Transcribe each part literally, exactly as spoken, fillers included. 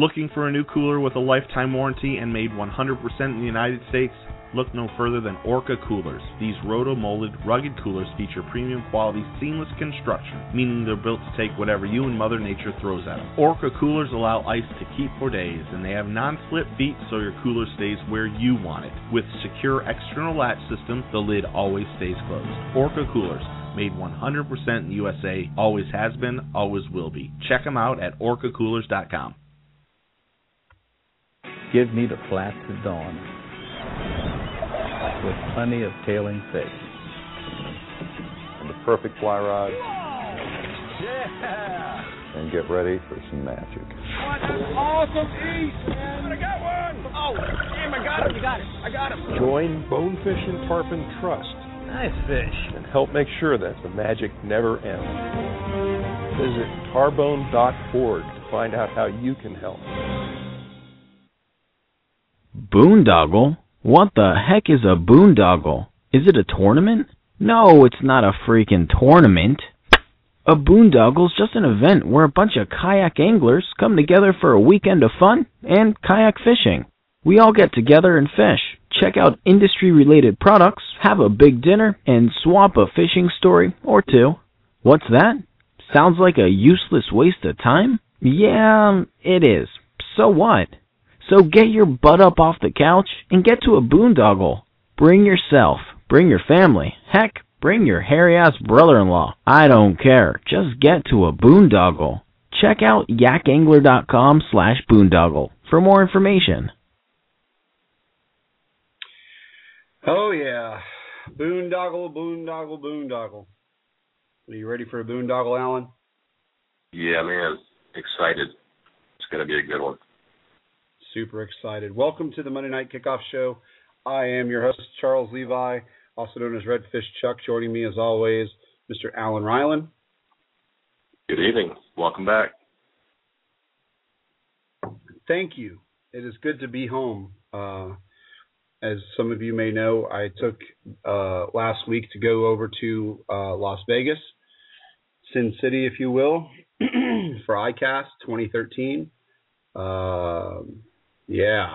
Looking for a new cooler with a lifetime warranty and made one hundred percent in the United States? Look no further than Orca Coolers. These roto-molded, rugged coolers feature premium quality, seamless construction, meaning they're built to take whatever you and Mother Nature throws at them. Orca Coolers allow ice to keep for days, and they have non-slip feet so your cooler stays where you want it. With secure external latch system, the lid always stays closed. Orca Coolers, made one hundred percent in the U S A, always has been, always will be. Check them out at orca coolers dot com. Give me the flats at dawn, with plenty of tailing fish. And the perfect fly rod. Yeah! And get ready for some magic. Oh, that's awesome east, man! I got one! Oh, damn, I got him, you got it. I got him. Join Bonefish and Tarpon Trust. Nice fish. And help make sure that the magic never ends. Visit tarbone dot org to find out how you can help. Boondoggle? What the heck is a boondoggle? Is it a tournament? No, it's not a freaking tournament. A boondoggle's just an event where a bunch of kayak anglers come together for a weekend of fun and kayak fishing. We all get together and fish, check out industry-related products, have a big dinner, and swap a fishing story or two. What's that? Sounds like a useless waste of time? Yeah, it is. So what? So get your butt up off the couch and get to a boondoggle. Bring yourself. Bring your family. Heck, bring your hairy-ass brother-in-law. I don't care. Just get to a boondoggle. Check out yakangler.com slash boondoggle for more information. Oh, yeah. Boondoggle, boondoggle, boondoggle. Are you ready for a boondoggle, Alan? Yeah, man. Excited. It's going to be a good one. Super excited. Welcome to the Monday Night Kickoff Show. I am your host, Charles Levi, also known as Redfish Chuck. Joining me, as always, Mister Alan Ryland. Good evening. Welcome back. Thank you. It is good to be home. Uh, as some of you may know, I took uh, last week to go over to uh, Las Vegas, Sin City, if you will, for I CAST twenty thirteen. Uh, yeah.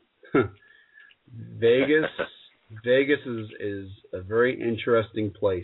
Vegas Vegas is, is a very interesting place.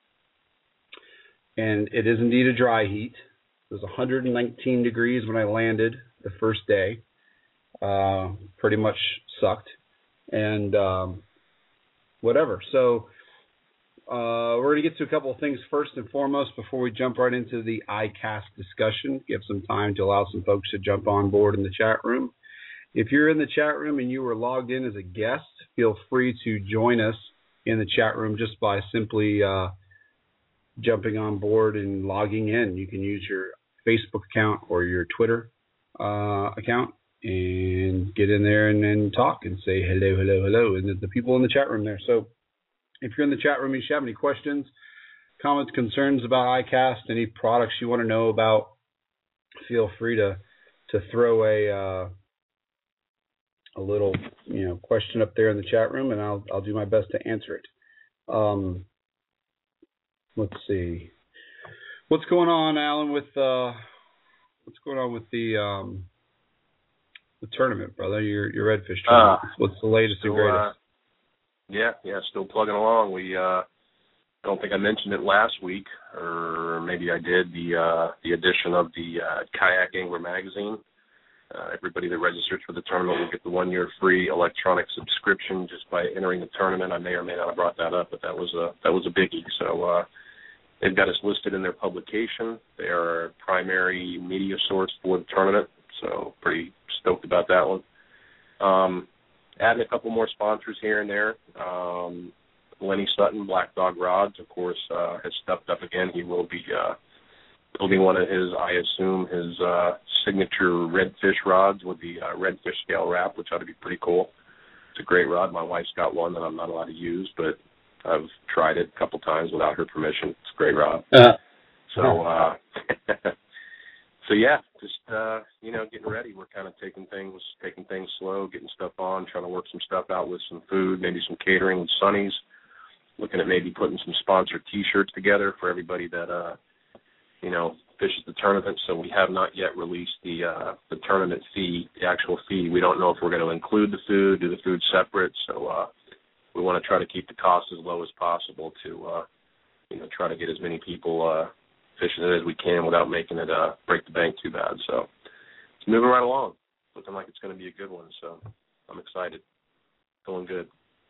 And it is indeed a dry heat. It was one hundred nineteen degrees when I landed the first day. Uh, pretty much sucked. And um, whatever. So uh, we're going to get to a couple of things first and foremost before we jump right into the I CAST discussion. Give some time to allow some folks to jump on board in the chat room. If you're in the chat room and you were logged in as a guest, feel free to join us in the chat room just by simply uh, jumping on board and logging in. You can use your Facebook account or your Twitter uh, account and get in there and then talk and say hello, hello, hello, and the people in the chat room there. So if you're in the chat room and you have any questions, comments, concerns about I CAST, any products you want to know about, feel free to to throw a uh, a little, you know, question up there in the chat room, and I'll I'll do my best to answer it. Um, let's see, what's going on, Alan? With uh, what's going on with the um, the tournament, brother? Your your Redfish tournament. Uh, what's the latest so, and greatest? Uh, yeah, yeah, still plugging along. We uh, don't think I mentioned it last week, or maybe I did. The uh, the edition of the uh, Kayak Angler magazine. Uh, everybody that registers for the tournament will get the one-year free electronic subscription just by entering the tournament. I may or may not have brought that up, but that was a that was a biggie. So uh, they've got us listed in their publication. They are a primary media source for the tournament, so pretty stoked about that one. Um, adding a couple more sponsors here and there. Um, Lenny Sutton, Black Dog Rods, of course, uh, has stepped up again. He will be uh, building one of his, I assume, his uh, signature redfish rods with the uh, redfish scale wrap, which ought to be pretty cool. It's a great rod. My wife's got one that I'm not allowed to use, but I've tried it a couple times without her permission. It's a great rod. Uh, so, uh, so yeah, just uh, you know, getting ready. We're kind of taking things, taking things slow, getting stuff on, trying to work some stuff out with some food, maybe some catering with Sonny's. Looking at maybe putting some sponsored T-shirts together for everybody that uh, you know, fishes the tournament, so we have not yet released the uh, the tournament fee, the actual fee. We don't know if we're going to include the food, do the food separate. So uh, we want to try to keep the cost as low as possible to, uh, you know, try to get as many people uh, fishing it as we can without making it uh, break the bank too bad. So it's moving right along. Looking like it's going to be a good one. So I'm excited. Going good.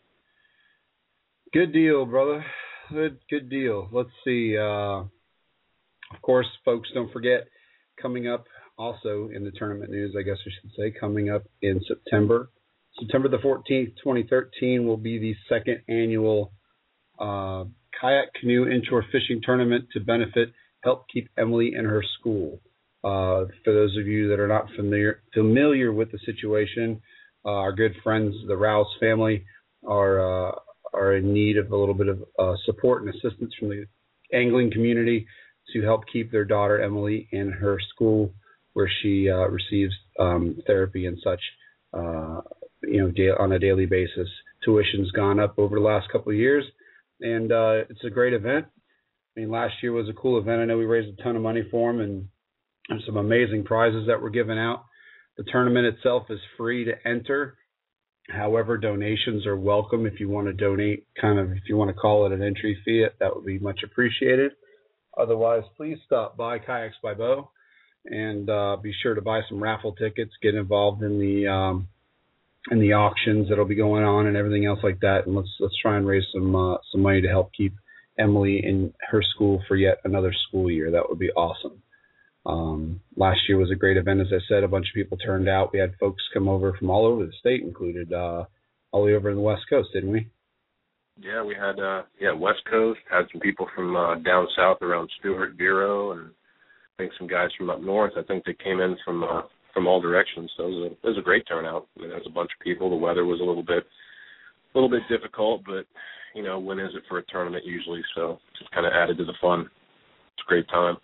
Good deal, brother. Good, good deal. Let's see. Uh, of course, folks, don't forget, coming up also in the tournament news, I guess I should say, coming up in September, September the fourteenth, twenty thirteen, will be the second annual uh, kayak canoe inshore fishing tournament to benefit Help Keep Emily in Her School. Uh, for those of you that are not familiar familiar with the situation, uh, our good friends, the Rouse family, are uh, are in need of a little bit of uh, support and assistance from the angling community to help keep their daughter Emily in her school, where she uh, receives um, therapy and such, uh, you know, da- on a daily basis. Tuition's gone up over the last couple of years, and uh, it's a great event. I mean, last year was a cool event. I know we raised a ton of money for them, and and some amazing prizes that were given out. The tournament itself is free to enter. However, donations are welcome. If you want to donate, kind of, if you want to call it an entry fee, that would be much appreciated. Otherwise, please stop by Kayaks by Bo and uh, be sure to buy some raffle tickets, get involved in the um, in the auctions that'll be going on and everything else like that. And let's let's try and raise some uh, some money to help keep Emily in her school for yet another school year. That would be awesome. Um, last year was a great event, as I said. A bunch of people turned out. We had folks come over from all over the state, included uh, all the way over in the West Coast, didn't we? Yeah, we had uh, yeah West Coast, had some people from uh, down south around Stewart, Vero, and I think some guys from up north. I think they came in from uh, from all directions. So it was, a, it was a great turnout. I mean, there was a bunch of people. The weather was a little bit a little bit difficult, but you know, when is it for a tournament usually? So just kind of added to the fun. It's a great time.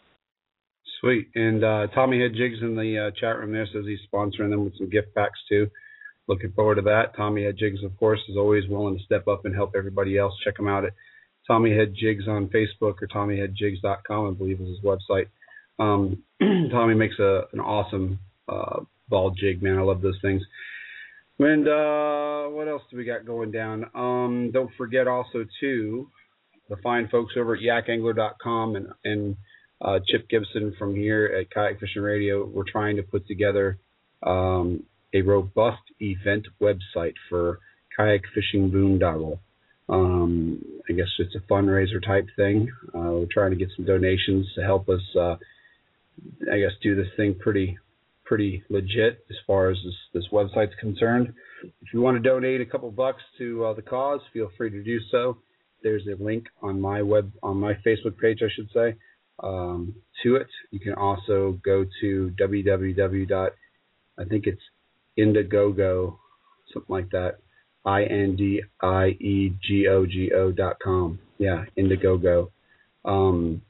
Sweet. And uh, Tommy Head Jigs in the uh, chat room there says he's sponsoring them with some gift packs too. Looking forward to that. Tommy Head Jigs, of course, is always willing to step up and help everybody else. Check him out at Tommy Head Jigs on Facebook, or tommy head jigs dot com, I believe is his website. Um, Tommy makes a an awesome uh, ball jig, man. I love those things. And uh, what else do we got going down? Um, don't forget also, too, the fine folks over at yak angler dot com and, and uh, Chip Gibson from here at Kayak Fishing Radio. We're trying to put together um, a robust event website for kayak fishing boondoggle. Um, I guess it's a fundraiser type thing. Uh, we're trying to get some donations to help us, uh, I guess, do this thing pretty pretty legit as far as this, this website's concerned. If you want to donate a couple bucks to uh, the cause, feel free to do so. There's a link on my web, on my Facebook page, I should say, um, to it. You can also go to w w w dot I think it's Indiegogo, something like that, I N D I E G O G O dot com. Yeah, Indiegogo um,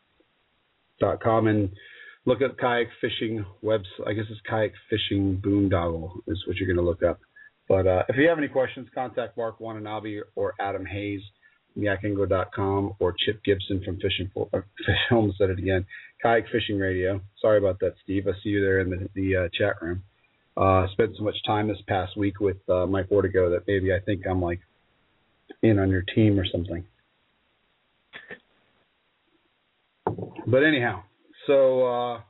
dot com, and look up kayak fishing website. I guess it's kayak fishing boondoggle is what you're going to look up. But uh, if you have any questions, contact Mark Wananabe or Adam Hayes from yak angler dot com or Chip Gibson from Fishing for, uh, I almost said it again, Kayak Fishing Radio. Sorry about that, Steve. I see you there in the, the uh, chat room. I uh, spent so much time this past week with uh, Mike Ortego that maybe I think I'm like in on your team or something. But anyhow, so, uh,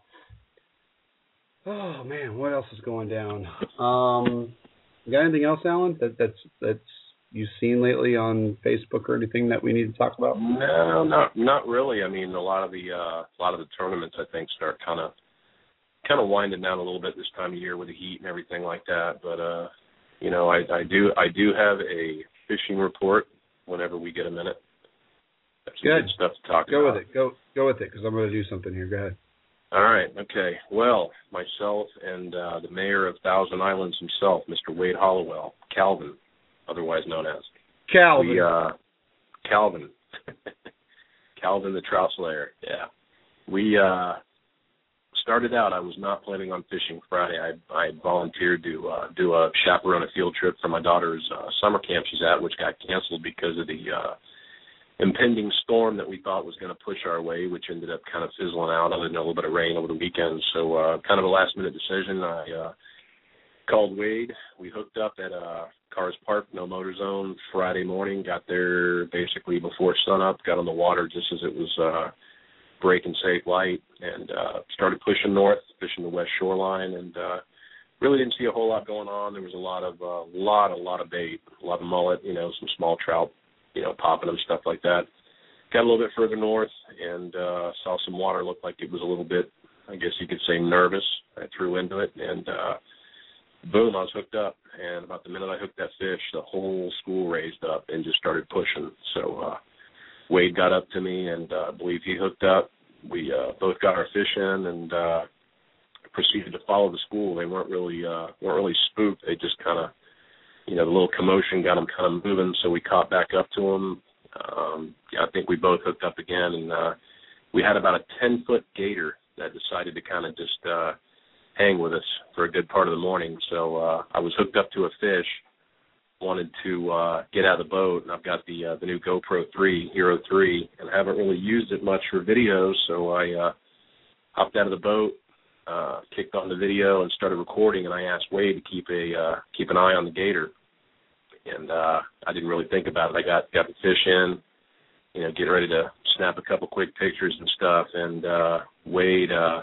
oh man, what else is going down? Um, you got anything else, Alan, that, that's that's you've seen lately on Facebook or anything that we need to talk about? No, not not really. I mean, a lot of the uh, a lot of the tournaments I think start kind of kind of winding down a little bit this time of year with the heat and everything like that. But uh, you know, I, I do I do have a fishing report whenever we get a minute. That's some good. good stuff to talk go about. Go with it. Go go with it because I'm going to do something here. Go ahead. All right. Okay. Well, myself and uh, the mayor of Thousand Islands himself, Mister Wade Hollowell, Calvin, otherwise known as Calvin. We, uh, Calvin. Calvin the Trout Slayer. Yeah. We uh, started out, I was not planning on fishing Friday. I, I volunteered to uh, do a chaperone a field trip for my daughter's uh, summer camp she's at, which got canceled because of the uh, impending storm that we thought was going to push our way, which ended up kind of fizzling out other than a little bit of rain over the weekend. So uh, kind of a last-minute decision. I uh, called Wade. We hooked up at uh, Cars Park, No Motor Zone, Friday morning, got there basically before sunup, got on the water just as it was uh, breaking safe light, and uh, started pushing north, fishing the west shoreline, and uh, really didn't see a whole lot going on. There was a lot of, uh, lot, a lot of bait, a lot of mullet, you know, some small trout, you know, popping them, stuff like that. Got a little bit further north and uh, saw some water, looked like it was a little bit, I guess you could say, nervous. I threw into it, and uh, boom, I was hooked up. And about the minute I hooked that fish, the whole school raised up and just started pushing. So uh, Wade got up to me, and uh, I believe he hooked up. We uh, both got our fish in and uh, proceeded to follow the school. They weren't really uh, weren't really spooked. They just kind of, you know, the little commotion got them kind of moving. So we caught back up to them. Um, yeah, I think we both hooked up again, and uh, we had about a ten-foot gator that decided to kind of just uh, hang with us for a good part of the morning. So uh, I was hooked up to a fish, wanted to uh, get out of the boat, and I've got the uh, the new GoPro three, Hero three, and I haven't really used it much for videos, so I uh, hopped out of the boat, uh, kicked on the video, and started recording, and I asked Wade to keep a uh, keep an eye on the gator. And uh, I didn't really think about it. I got, got the fish in, you know, getting ready to snap a couple quick pictures and stuff, and uh, Wade, uh,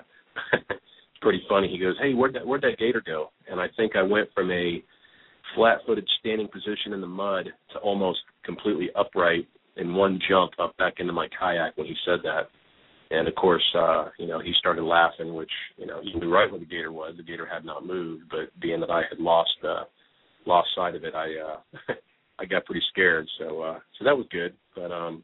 it's pretty funny. He goes, hey, where'd that, where'd that gator go? And I think I went from a flat-footed standing position in the mud to almost completely upright in one jump up back into my kayak when he said that. And, of course, uh, you know, he started laughing, which, you know, he knew right where the gator was. The gator had not moved, but being that I had lost uh, lost sight of it, I uh, I got pretty scared. So uh, so that was good. But, um,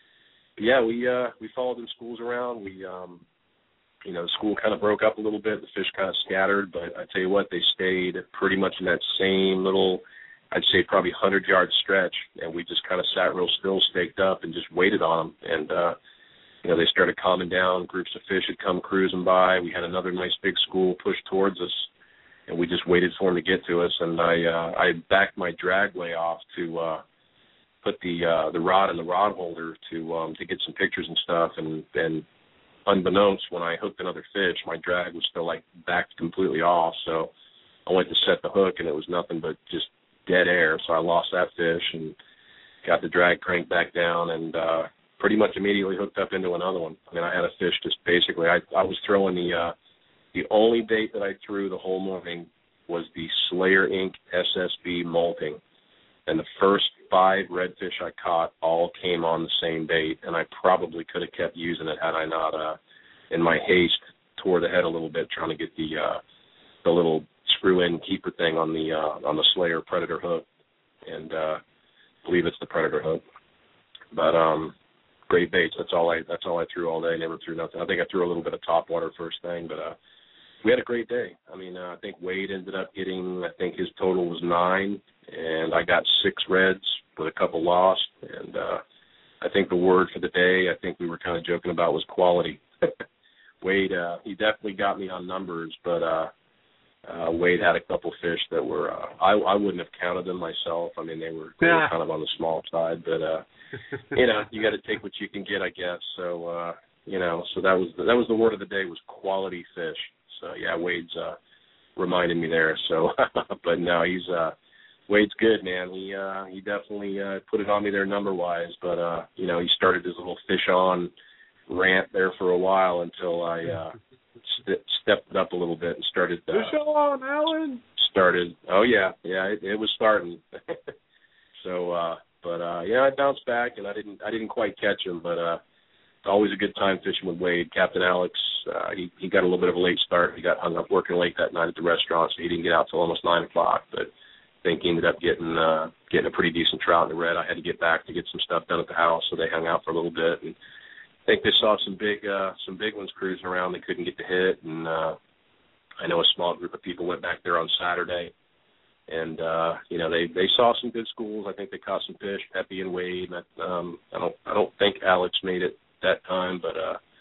yeah, we uh, we followed them schools around. We, um, you know, the school kind of broke up a little bit. The fish kind of scattered. But I tell you what, they stayed pretty much in that same little, I'd say probably one hundred-yard stretch. And we just kind of sat real still, staked up, and just waited on them. And, uh, you know, they started calming down. Groups of fish had come cruising by. We had another nice big school push towards us, and we just waited for them to get to us. And I uh, I backed my dragway off to uh, put the uh, the rod in the rod holder to um, to get some pictures and stuff. And, and unbeknownst, when I hooked another fish, my drag was still like backed completely off. So I went to set the hook, and it was nothing but just dead air. So I lost that fish and got the drag cranked back down, and uh, pretty much immediately hooked up into another one. I mean, I had a fish just basically, I, I was throwing the, uh, the only bait that I threw the whole morning was the Slayer Incorporated S S B molting. And the first five redfish I caught all came on the same bait, and I probably could have kept using it had I not, uh, in my haste, tore the head a little bit trying to get the uh, the little screw-in keeper thing on the uh, on the Slayer Predator hook, and uh, I believe it's the Predator hook. But um, great baits. That's all I that's all I threw all day. Never threw nothing. I think I threw a little bit of topwater first thing, but uh, we had a great day. I mean, uh, I think Wade ended up getting, I think his total was nine, and I got six reds with a couple lost. And uh, I think the word for the day, I think we were kind of joking about, was quality. Wade, uh, he definitely got me on numbers, but uh, uh, Wade had a couple fish that were, uh, I, I wouldn't have counted them myself. I mean, they were, they were kind of on the small side, but, uh, you know, you got to take what you can get, I guess. So, uh, you know, so that was the, that was the word of the day, was quality fish. So yeah, Wade's uh, reminded me there. So, but no, he's uh, Wade's good, man. He uh, he definitely uh, put it on me there number wise. But uh, you know, he started his little fish on rant there for a while until I uh, st- stepped it up a little bit and started. Uh, fish on, Alan. Started. Oh yeah, yeah, it, it was starting. so, uh, but uh, yeah, I bounced back, and I didn't I didn't quite catch him, but. Uh, Always a good time fishing with Wade. Captain Alex, uh, he, he got a little bit of a late start. He got hung up working late that night at the restaurant, so he didn't get out till almost nine o'clock. But I think he ended up getting uh, getting a pretty decent trout in the red. I had to get back to get some stuff done at the house, so they hung out for a little bit. And I think they saw some big uh, some big ones cruising around. They couldn't get to hit, and uh, I know a small group of people went back there on Saturday. And uh, you know, they, they saw some good schools. I think they caught some fish, Pepe and Wade. And I, um, I don't I don't think Alex made it that time, but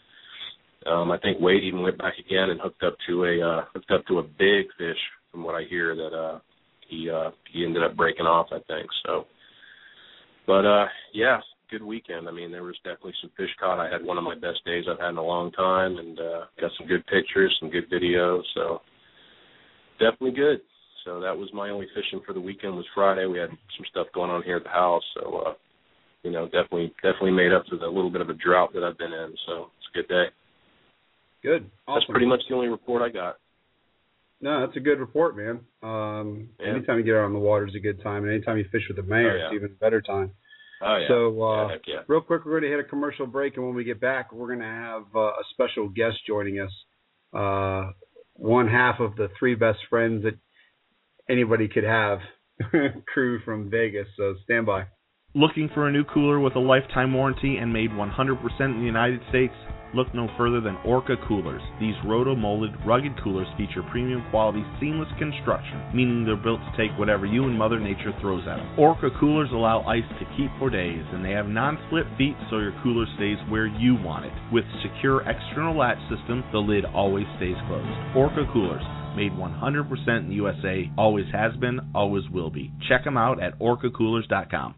uh, um, I think Wade even went back again and hooked up to a uh, hooked up to a big fish. From what I hear, that uh, he uh, he ended up breaking off, I think. So, but uh, yeah, good weekend. I mean, there was definitely some fish caught. I had one of my best days I've had in a long time, and uh, got some good pictures, some good videos. So definitely good. So that was my only fishing for the weekend was Friday. We had some stuff going on here at the house, so uh, you know, definitely definitely made up for the little bit of a drought that I've been in. So it's a good day. Good. Awesome. That's pretty much the only report I got. No, that's a good report, man. Um, yeah. Anytime you get out on the water is a good time, and anytime you fish with the mayor, oh, yeah. it's even a better time. Oh, yeah. So, uh, yeah, yeah. real quick, we're going to hit a commercial break, and when we get back, we're going to have uh, a special guest joining us, uh, one half of the three best friends that anybody could have, crew from Vegas. So stand by. Looking for a new cooler with a lifetime warranty and made one hundred percent in the United States? Look no further than Orca Coolers. These roto-molded, rugged coolers feature premium quality, seamless construction, meaning they're built to take whatever you and Mother Nature throws at them. Orca Coolers allow ice to keep for days, and they have non-split feet so your cooler stays where you want it. With secure external latch system, the lid always stays closed. Orca Coolers, made one hundred percent in the U S A, always has been, always will be. Check them out at orca coolers dot com.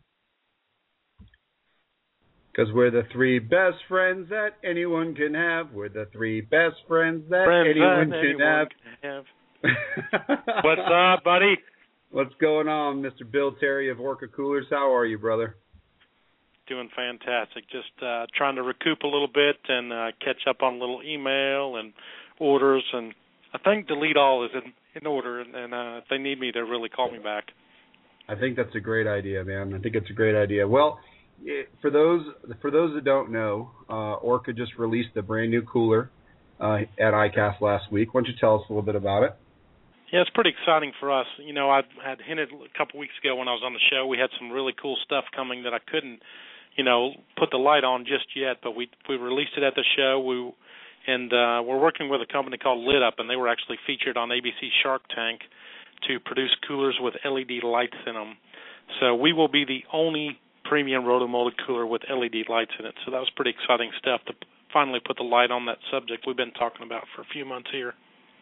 Because we're the three best friends that anyone can have. We're the three best friends that friends anyone, that can, anyone have. can have. What's up, buddy? What's going on, Mister Bill Terry of Orca Coolers? How are you, brother? Doing fantastic. Just uh, trying to recoup a little bit and uh, catch up on a little email and orders. And I think Delete All is in, in order, and, and uh, if they need me, they'll really call me back. I think that's a great idea, man. I think it's a great idea. Well, It, for those for those that don't know, uh, Orca just released a brand new cooler uh, at I C A S T last week. Why don't you tell us a little bit about it? Yeah, it's pretty exciting for us. You know, I had hinted a couple weeks ago when I was on the show, we had some really cool stuff coming that I couldn't, you know, put the light on just yet, but we we released it at the show. We and uh, we're working with a company called Lit Up, and they were actually featured on A B C Shark Tank to produce coolers with L E D lights in them. So we will be the only premium roto-molded cooler with L E D lights in it. So that was pretty exciting stuff to finally put the light on that subject we've been talking about for a few months here.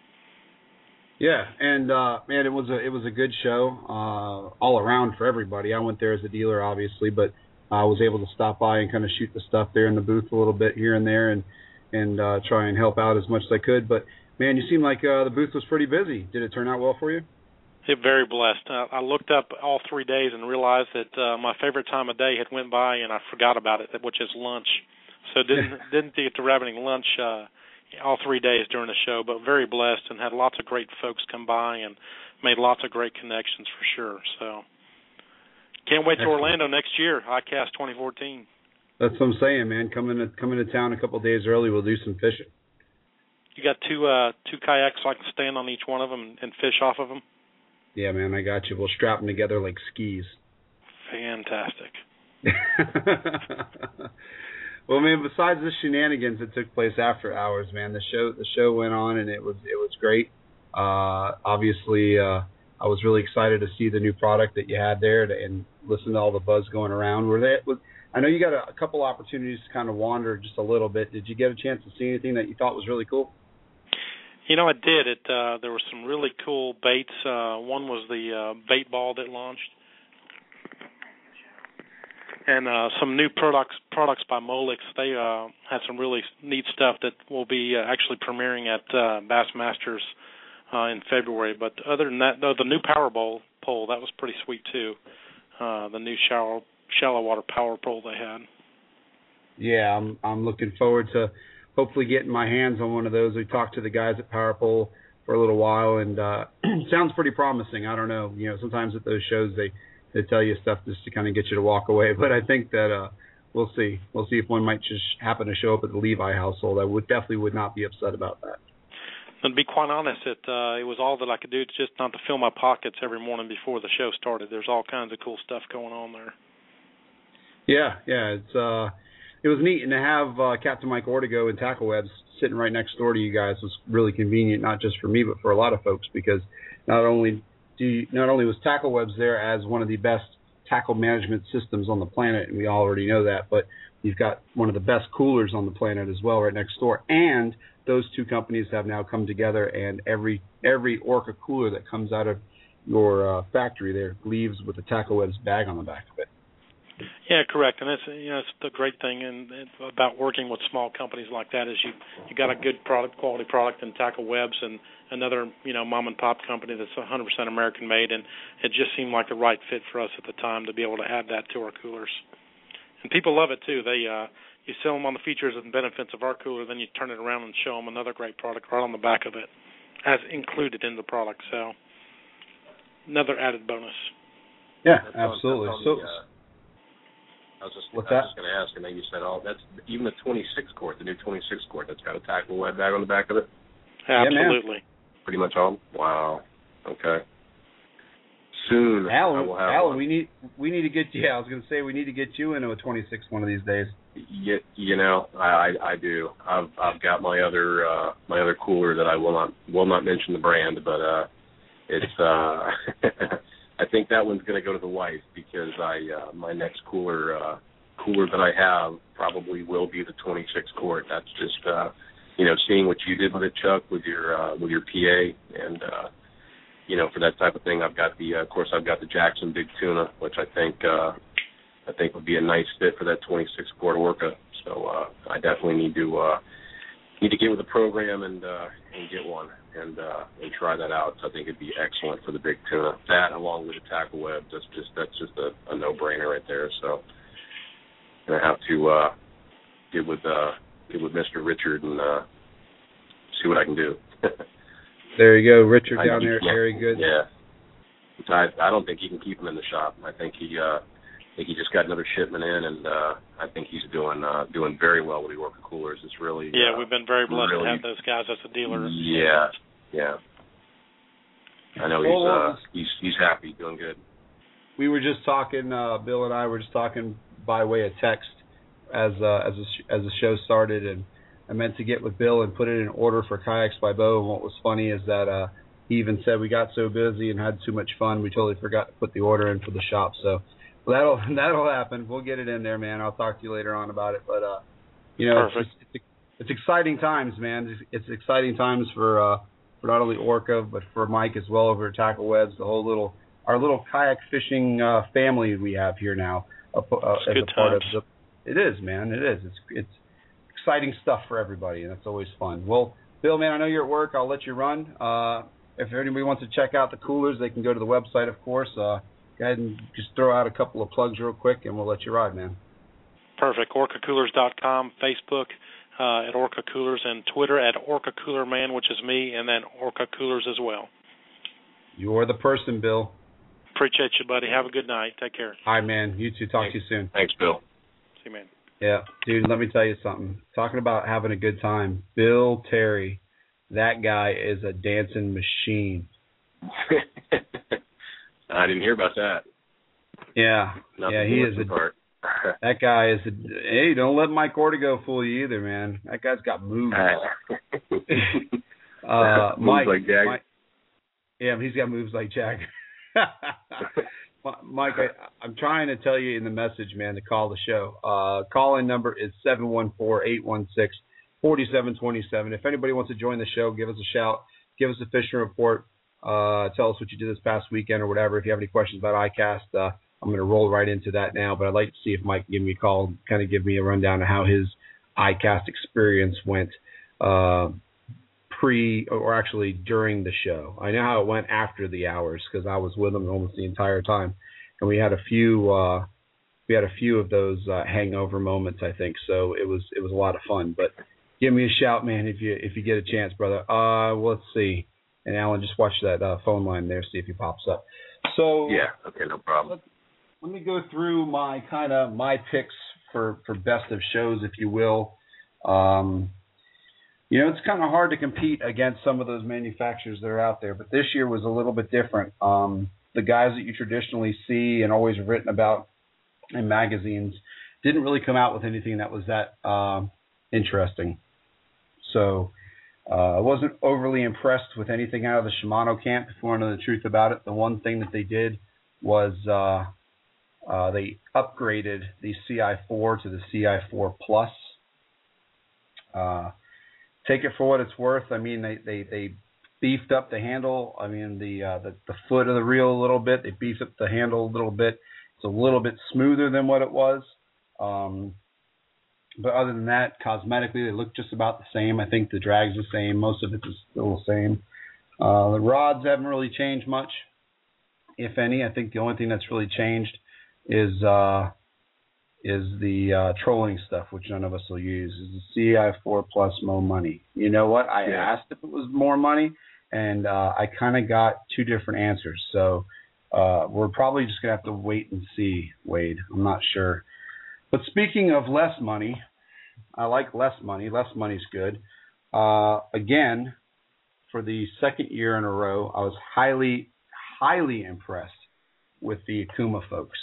Yeah, and uh, man, it was a it was a good show uh, all around for everybody. I went there as a dealer, obviously, but I was able to stop by and kind of shoot the stuff there in the booth a little bit here and there, and and uh, try and help out as much as I could. But man, you seemed like uh, the booth was pretty busy. Did it turn out well for you? Yeah, very blessed. Uh, I looked up all three days and realized that uh, my favorite time of day had went by, and I forgot about it, which is lunch. So didn't didn't get to have any lunch uh, all three days during the show, but very blessed and had lots of great folks come by and made lots of great connections for sure. So can't wait to Orlando next year, I C A S T twenty fourteen. That's what I'm saying, man. Coming to coming to town a couple of days early, we'll do some fishing. You got two uh, two kayaks so I can stand on each one of them and fish off of them? Yeah, man, I got you. We'll strap them together like skis. Fantastic. Well, man, besides the shenanigans that took place after hours, man, the show the show went on and it was it was great. Uh, obviously, uh, I was really excited to see the new product that you had there to, and listen to all the buzz going around. Were they? Was, I know you got a, a couple opportunities to kind of wander just a little bit. Did you get a chance to see anything that you thought was really cool? You know, I did. It uh, there were some really cool baits. Uh, one was the uh, bait ball that launched, and uh, some new products products by Molix. They uh, had some really neat stuff that will be uh, actually premiering at uh, Bassmasters uh, in February. But other than that, though, the new power bowl pole, that was pretty sweet too. Uh, the new shallow shallow water power pole they had. Yeah, I'm I'm looking forward to hopefully getting my hands on one of those. We talked to the guys at PowerPole for a little while, and uh, sounds pretty promising. I don't know. You know, sometimes at those shows they, they tell you stuff just to kind of get you to walk away. But I think that uh, we'll see. We'll see if one might just happen to show up at the Levi household. I would definitely would not be upset about that. And to be quite honest, it uh, it was all that I could do to just not to fill my pockets every morning before the show started. There's all kinds of cool stuff going on there. Yeah, yeah, it's uh, it was neat, and to have uh, Captain Mike Ortego and Tackle Webs sitting right next door to you guys was really convenient, not just for me, but for a lot of folks, because not only do you, not only was Tackle Webs there as one of the best tackle management systems on the planet, and we already know that, but you've got one of the best coolers on the planet as well right next door, and those two companies have now come together, and every every Orca cooler that comes out of your uh, factory there leaves with a Tackle Webs bag on the back of it. Yeah, correct. And that's you know it's the great thing and about working with small companies like that is you you got a good product, quality product in Tackle Webs and another you know mom and pop company that's one hundred percent American made, and it just seemed like the right fit for us at the time to be able to add that to our coolers. And people love it too. They uh, you sell them on the features and benefits of our cooler, then you turn it around and show them another great product right on the back of it, as included in the product. So another added bonus. Yeah, that's absolutely. On, on so. the, uh, I was just, What's I was that? just going to ask, and then you said, "Oh, that's even the twenty-six quart, the new twenty-six quart. That's got a Tackle Web bag on the back of it." Absolutely. Yeah, pretty much all. Wow. Okay. Soon, Alan, I will have Alan, one. we need we need to get you. Yeah, I was going to say we need to get you into a twenty-six one of these days. You, you know, I, I I do. I've I've got my other uh, my other cooler that I will not will not mention the brand, but uh, it's uh. I think that one's going to go to the wife because I uh, my next cooler uh, cooler that I have probably will be the twenty-six quart. That's just uh, you know seeing what you did with it, Chuck, with your uh, with your P A, and uh, you know for that type of thing, I've got the uh, of course I've got the Jackson Big Tuna, which I think uh, I think would be a nice fit for that twenty-six quart Orca. So uh, I definitely need to uh, need to get with the program and uh, and get one. And uh, and try that out. I think it'd be excellent for the Big Tuna. That, along with the Tackle Web, that's just that's just a, a no-brainer right there. So I'm gonna have to uh, get with uh, get with Mister Richard and uh, see what I can do. There you go, Richard I, down there, yeah, very good. Yeah, I I don't think he can keep him in the shop. I think he uh, I think he just got another shipment in, and uh, I think he's doing uh, doing very well with the Orca coolers. It's really yeah, uh, we've been very blessed really, to have those guys as a dealer. Yeah. Yeah, I know he's well, uh, he's he's happy, doing good. We were just talking. Uh, Bill and I were just talking by way of text as uh, as a, as the show started, and I meant to get with Bill and put it in order for Kayaks by Bo. And what was funny is that uh, he even said we got so busy and had too much fun, we totally forgot to put the order in for the shop. So well, that'll that'll happen. We'll get it in there, man. I'll talk to you later on about it. But uh, you know, Perfect. it's, it's it's exciting times, man. It's, it's exciting times for. Uh, for not only Orca, but for Mike as well over at Tackle Webs, the whole little, our little kayak fishing uh, family we have here now uh, uh, as good a part times. of the, it is, man, it is. It's it's exciting stuff for everybody, and that's always fun. Well, Bill, man, I know you're at work. I'll let you run. Uh, if anybody wants to check out the coolers, they can go to the website, of course. Uh, go ahead and just throw out a couple of plugs real quick, and we'll let you ride, man. Perfect. Orca Coolers dot com, Facebook, Uh, at Orca Coolers, and Twitter at Orca Cooler Man, which is me, and then Orca Coolers as well. You're the person, Bill. Appreciate you, buddy. Have a good night. Take care. Hi, man. You too. Talk Thanks. to you soon. Thanks, Bill. See you, man. Yeah, dude, let me tell you something. Talking about having a good time, Bill Terry, that guy is a dancing machine. I didn't hear about that. Yeah, Nothing yeah, he is a part. that guy is a, hey, don't let Mike Ortego fool you either, man. That guy's got moves. uh, moves Mike, like Jagger. Mike, yeah, he's got moves like Jagger. Mike, I, I'm trying to tell you in the message, man, to call the show. Uh, call-in number is seven one four, eight one six, four seven two seven. If anybody wants to join the show, give us a shout. Give us a fishing report. Uh, tell us what you did this past weekend or whatever. If you have any questions about iCast, uh, I'm going to roll right into that now. But I'd like to see if Mike can give me a call, kind of give me a rundown of how his iCast experience went uh, pre or actually during the show. I know how it went after the hours because I was with him almost the entire time, and we had a few uh, we had a few of those uh, hangover moments, I think. So it was it was a lot of fun. But give me a shout, man, if you if you get a chance, brother. Uh, well, let's see. And Alan, just watch that uh, phone line there, see if he pops up. So yeah, okay, no problem. Let, let me go through my kind of my picks for, for best of shows, if you will. Um, you know, it's kind of hard to compete against some of those manufacturers that are out there, but this year was a little bit different. Um, the guys that you traditionally see and always written about in magazines didn't really come out with anything that was that uh, interesting. So uh, I wasn't overly impressed with anything out of the Shimano camp, if you want to know the truth about it. The one thing that they did was uh, uh, they upgraded the C I four to the C I four Plus. Uh, take it for what it's worth. I mean, they, they, they beefed up the handle. I mean, the, uh, the the foot of the reel a little bit. They beefed up the handle a little bit. It's a little bit smoother than what it was. Um, but other than that, cosmetically, they look just about the same. I think the drag's the same. Most of it is still the same. Uh, the rods haven't really changed much, if any. I think the only thing that's really changed is uh, is the uh, trolling stuff, which none of us will use. Is the C I four Plus Mo Money. You know what? I yeah. asked if it was more money, and uh, I kind of got two different answers. So uh, we're probably just going to have to wait and see, Wade. I'm not sure. But speaking of less money, I like less money. Less money's good. Uh, again, for the second year in a row, I was highly, highly impressed with the Akuma folks.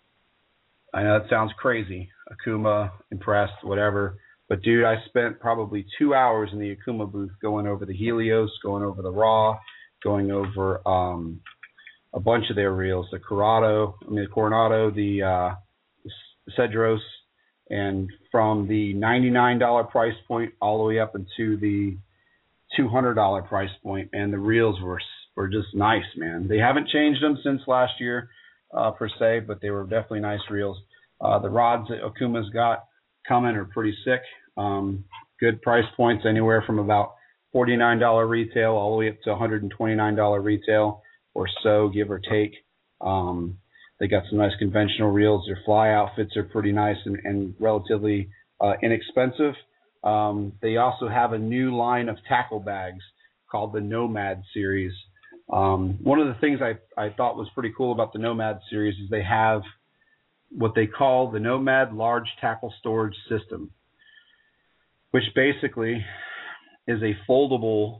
I know that sounds crazy. Akuma, impressed, whatever. But, dude, I spent probably two hours in the Akuma booth going over the Helios, going over the Raw, going over um, a bunch of their reels, the Corrado, I mean the Coronado, the uh, Cedros, and from the ninety-nine dollars price point all the way up into the two hundred dollars price point, and the reels were were just nice, man. They haven't changed them since last year, uh, per se, but they were definitely nice reels. Uh, the rods that Akuma's got coming are pretty sick. Um, good price points, anywhere from about forty-nine dollars retail all the way up to one hundred twenty-nine dollars retail or so, give or take. Um, They got some nice conventional reels. Their fly outfits are pretty nice and, and relatively uh, inexpensive. Um, they also have a new line of tackle bags called the Nomad series. Um, one of the things I, I thought was pretty cool about the Nomad series is they have what they call the Nomad Large Tackle Storage System, which basically is a foldable,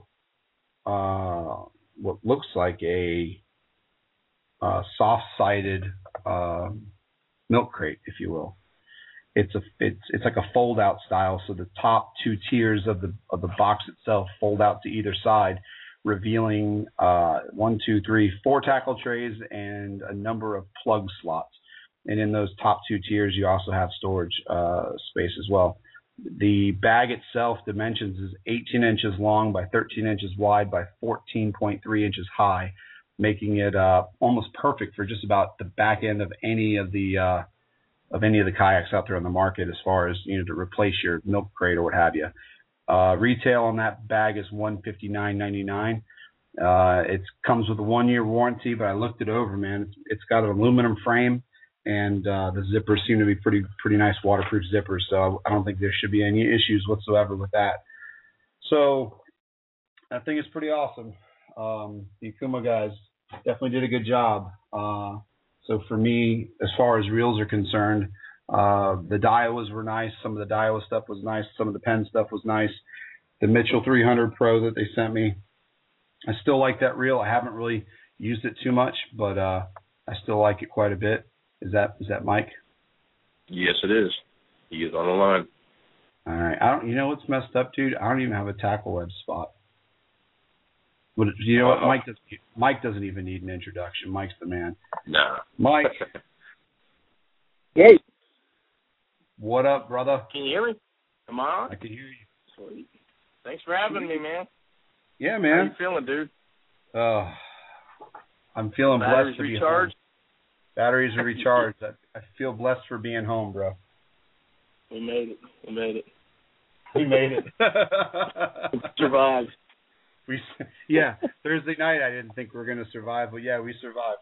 uh, what looks like a Uh, soft-sided uh, milk crate, if you will. It's a it's it's like a fold-out style. So the top two tiers of the of the box itself fold out to either side, revealing uh, one, two, three, four tackle trays and a number of plug slots. And in those top two tiers, you also have storage uh, space as well. The bag itself dimensions is eighteen inches long by thirteen inches wide by fourteen point three inches high, making it uh, almost perfect for just about the back end of any of the uh, of any of the kayaks out there on the market, as far as, you know, to replace your milk crate or what have you. Uh, retail on that bag is one hundred fifty-nine ninety-nine. Uh, it comes with a one-year warranty, but I looked it over, man. It's, it's got an aluminum frame, and uh, the zippers seem to be pretty pretty nice waterproof zippers, so I don't think there should be any issues whatsoever with that. So that thing is pretty awesome. Um, the Akuma guys definitely did a good job. Uh, so for me, as far as reels are concerned, uh, the Daiwas were nice. Some of the Daiwa stuff was nice. Some of the Penn stuff was nice. The Mitchell three hundred Pro that they sent me, I still like that reel. I haven't really used it too much, but uh, I still like it quite a bit. Is that is that Mike? Yes, it is. He is on the line. All right. I don't. You know what's messed up, dude? I don't even have a tackle web spot. But you know what? Uh-oh. Mike does. Mike doesn't even need an introduction. Mike's the man. Nah. Mike. Hey. What up, brother? Can you hear me? Am I on? I can hear you. Sweet. Thanks for having me, man. Yeah, How man. you feeling, dude? Uh, I'm feeling Batteries blessed to be recharged? home. Batteries are recharged. I, I feel blessed for being home, bro. We made it. We made it. We made it. Survived. We yeah. Thursday night, I didn't think we were going to survive, but yeah, we survived.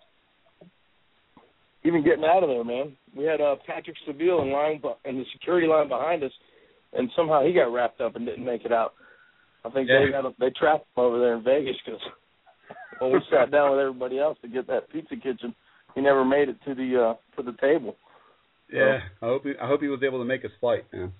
Even getting out of there, man. We had uh, Patrick Seville in line in the security line behind us, and somehow he got wrapped up and didn't make it out. I think yeah. they got a, they trapped him over there in Vegas because when we sat down with everybody else to get that pizza kitchen, he never made it to the uh, to the table. Yeah, so, I hope he, I hope he was able to make his flight, man.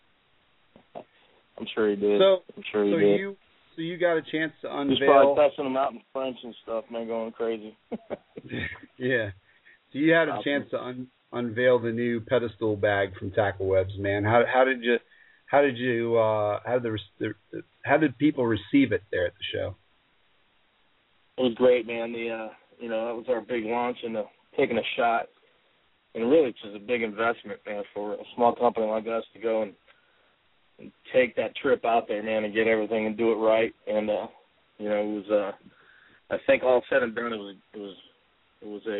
I'm sure he did. So, I'm sure he so did. you so you got a chance to unveil. He's probably cussing them out in French and stuff, man, going crazy. Yeah. So you had a chance to un, unveil the new pedestal bag from Tackle Webs, man. How how did you how did you uh, how did the, the how did people receive it there at the show? It was great, man. The uh, you know, that was our big launch and uh, taking a shot, and really it's just a big investment, man, for a small company like us to go and, and take that trip out there, man, and get everything and do it right. And uh, you know, it was uh, I think all said and done, it was it was it was a uh,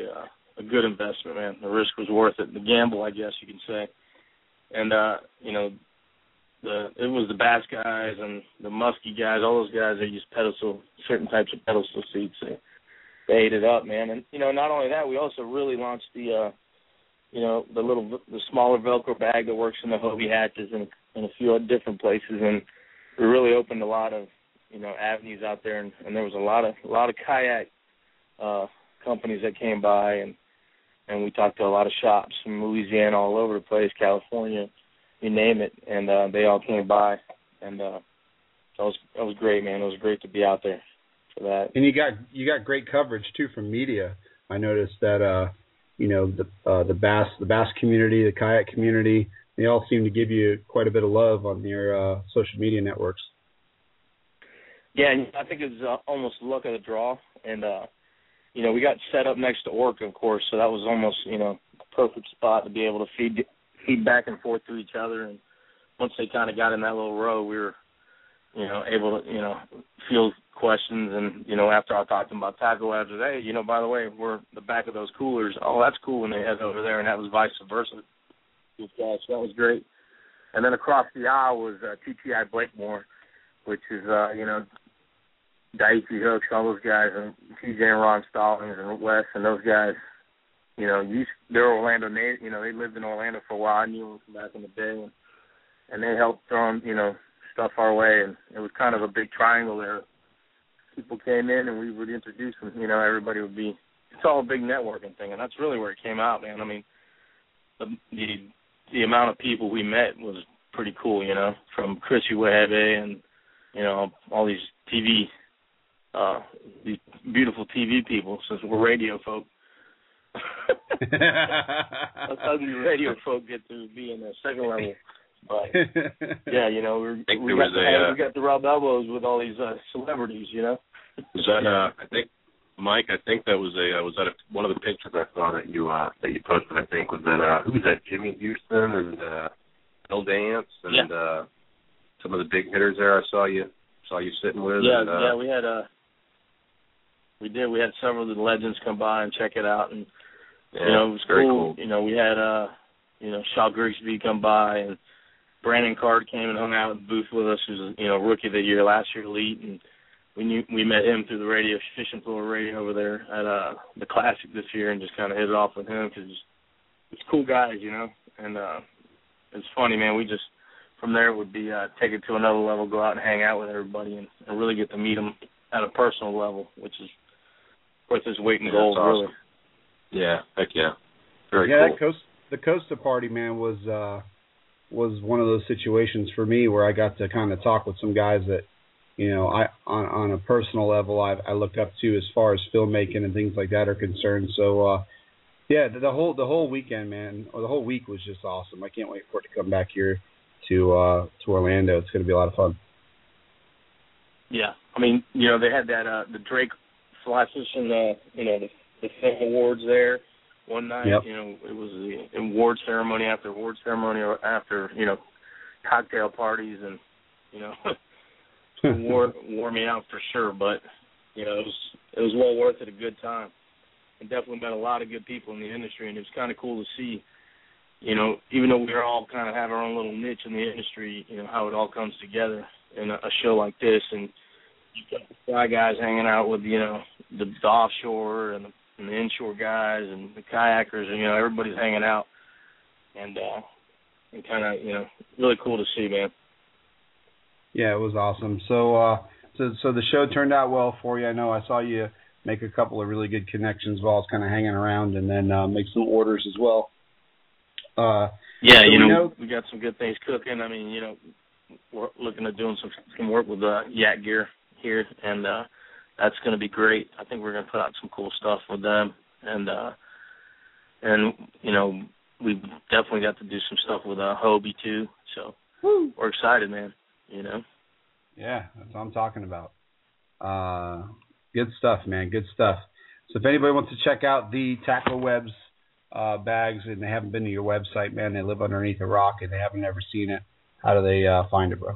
a good investment, man. The risk was worth it. The gamble, I guess you can say. And, uh, you know, the it was the bass guys and the muskie guys, all those guys that use pedestal, certain types of pedestal seats. They, they ate it up, man. And, you know, not only that, we also really launched the, uh, you know, the little, the smaller Velcro bag that works in the Hobie hatches and in a few different places. And we really opened a lot of, you know, avenues out there. And, and there was a lot of, a lot of kayak uh, companies that came by, and, and we talked to a lot of shops from Louisiana, all over the place, California, you name it. And uh, they all came by. And uh, that was, that was great, man. It was great to be out there for that. And you got, you got great coverage, too, from media. I noticed that, uh, you know, the uh, the bass the bass community, the kayak community, they all seem to give you quite a bit of love on your uh, social media networks. Yeah, and I think it's uh, almost luck of the draw. And, uh, you know, we got set up next to Orca, of course, so that was almost, you know, a perfect spot to be able to feed feed back and forth to each other. And once they kind of got in that little row, we were, you know, able to, you know, field questions. And, you know, after I talked to them about tackle webs, hey, you know, by the way, we're the back of those coolers. Oh, that's cool when they head over there, and that was vice versa. So that was great. And then across the aisle was uh, T T I Blakemore, which is, uh, you know, Daichi Hooks, all those guys, and T J and Ron Stallings and Wes, and those guys, you know, you, they're Orlando native. You know, they lived in Orlando for a while. I knew them from back in the day, and, and they helped throw them, you know, stuff our way, and it was kind of a big triangle there. People came in, and we would introduce them. You know, everybody would be. It's all a big networking thing, and that's really where it came out, man. I mean, the the, the amount of people we met was pretty cool. You know, from Chrissy Wehebe and you know all these T V, uh, these beautiful T V people. Since we're radio folk, us ugly radio folk get to be in the second level. But yeah, you know, we're, we got the, a, uh, we got to rub elbows with all these uh, celebrities, you know. Was that uh, I think, Mike? I think that was a uh, was that a, one of the pictures I saw that you uh, that you posted. I think was that uh, who was that? Jimmy Houston and uh, Bill Dance and yeah. uh, some of the big hitters there. I saw you saw you sitting with. Yeah, and, uh, yeah, we had uh, we did. We had several of the legends come by and check it out, and yeah, you know, it was very cool. cool. You know, we had uh, you know, Shaw Grigsby come by, and Brandon Card came and hung out in the booth with us. Who's you know rookie of the year last year, elite, and we knew we met him through the radio, Fishing Floor Radio over there at uh, the Classic this year, and just kind of hit it off with him because it's cool guys, you know. And uh, it's funny, man. We just from there would be uh, take it to another level, go out and hang out with everybody, and, and really get to meet them at a personal level, which is worth his weight in yeah, gold, awesome. really. Yeah, heck yeah, very yeah, cool. that Coast, the Costa party, man, was. Uh, was one of those situations for me where I got to kind of talk with some guys that, you know, I on, on a personal level I, I looked up to as far as filmmaking and things like that are concerned. So, uh, yeah, the, the whole the whole weekend, man, or the whole week was just awesome. I can't wait for it to come back here to uh, to Orlando. It's going to be a lot of fun. Yeah, I mean, you know, they had that uh, the Drake Fly Fishing, uh, you know, the, the film awards there. One night, yep. you know, it was the award ceremony after award ceremony, or after, you know, cocktail parties, and, you know, wore, wore me out for sure. But, you know, it was it was well worth it, a good time. And definitely met a lot of good people in the industry, and it was kind of cool to see, you know, even though we all kind of have our own little niche in the industry, you know, how it all comes together in a, a show like this. And you got the fly guys hanging out with, you know, the, the offshore and the and the inshore guys and the kayakers, and, you know, everybody's hanging out, and uh, and kind of, you know, really cool to see, man. Yeah, it was awesome. So, uh, so, so the show turned out well for you. I know I saw you make a couple of really good connections while I was kind of hanging around, and then uh, make some orders as well. Uh, yeah, so you know, know, we got some good things cooking. I mean, you know, we're looking at doing some some work with uh, Yak Gear here, and uh, that's going to be great. I think we're going to put out some cool stuff with them, and uh, and you know, we definitely got to do some stuff with uh, Hobie too. So Woo. We're excited, man. You know. Yeah, that's what I'm talking about. Uh, good stuff, man. Good stuff. So if anybody wants to check out the Tackle Webs uh, bags and they haven't been to your website, man, they live underneath a rock and they haven't ever seen it, how do they uh, find it, bro?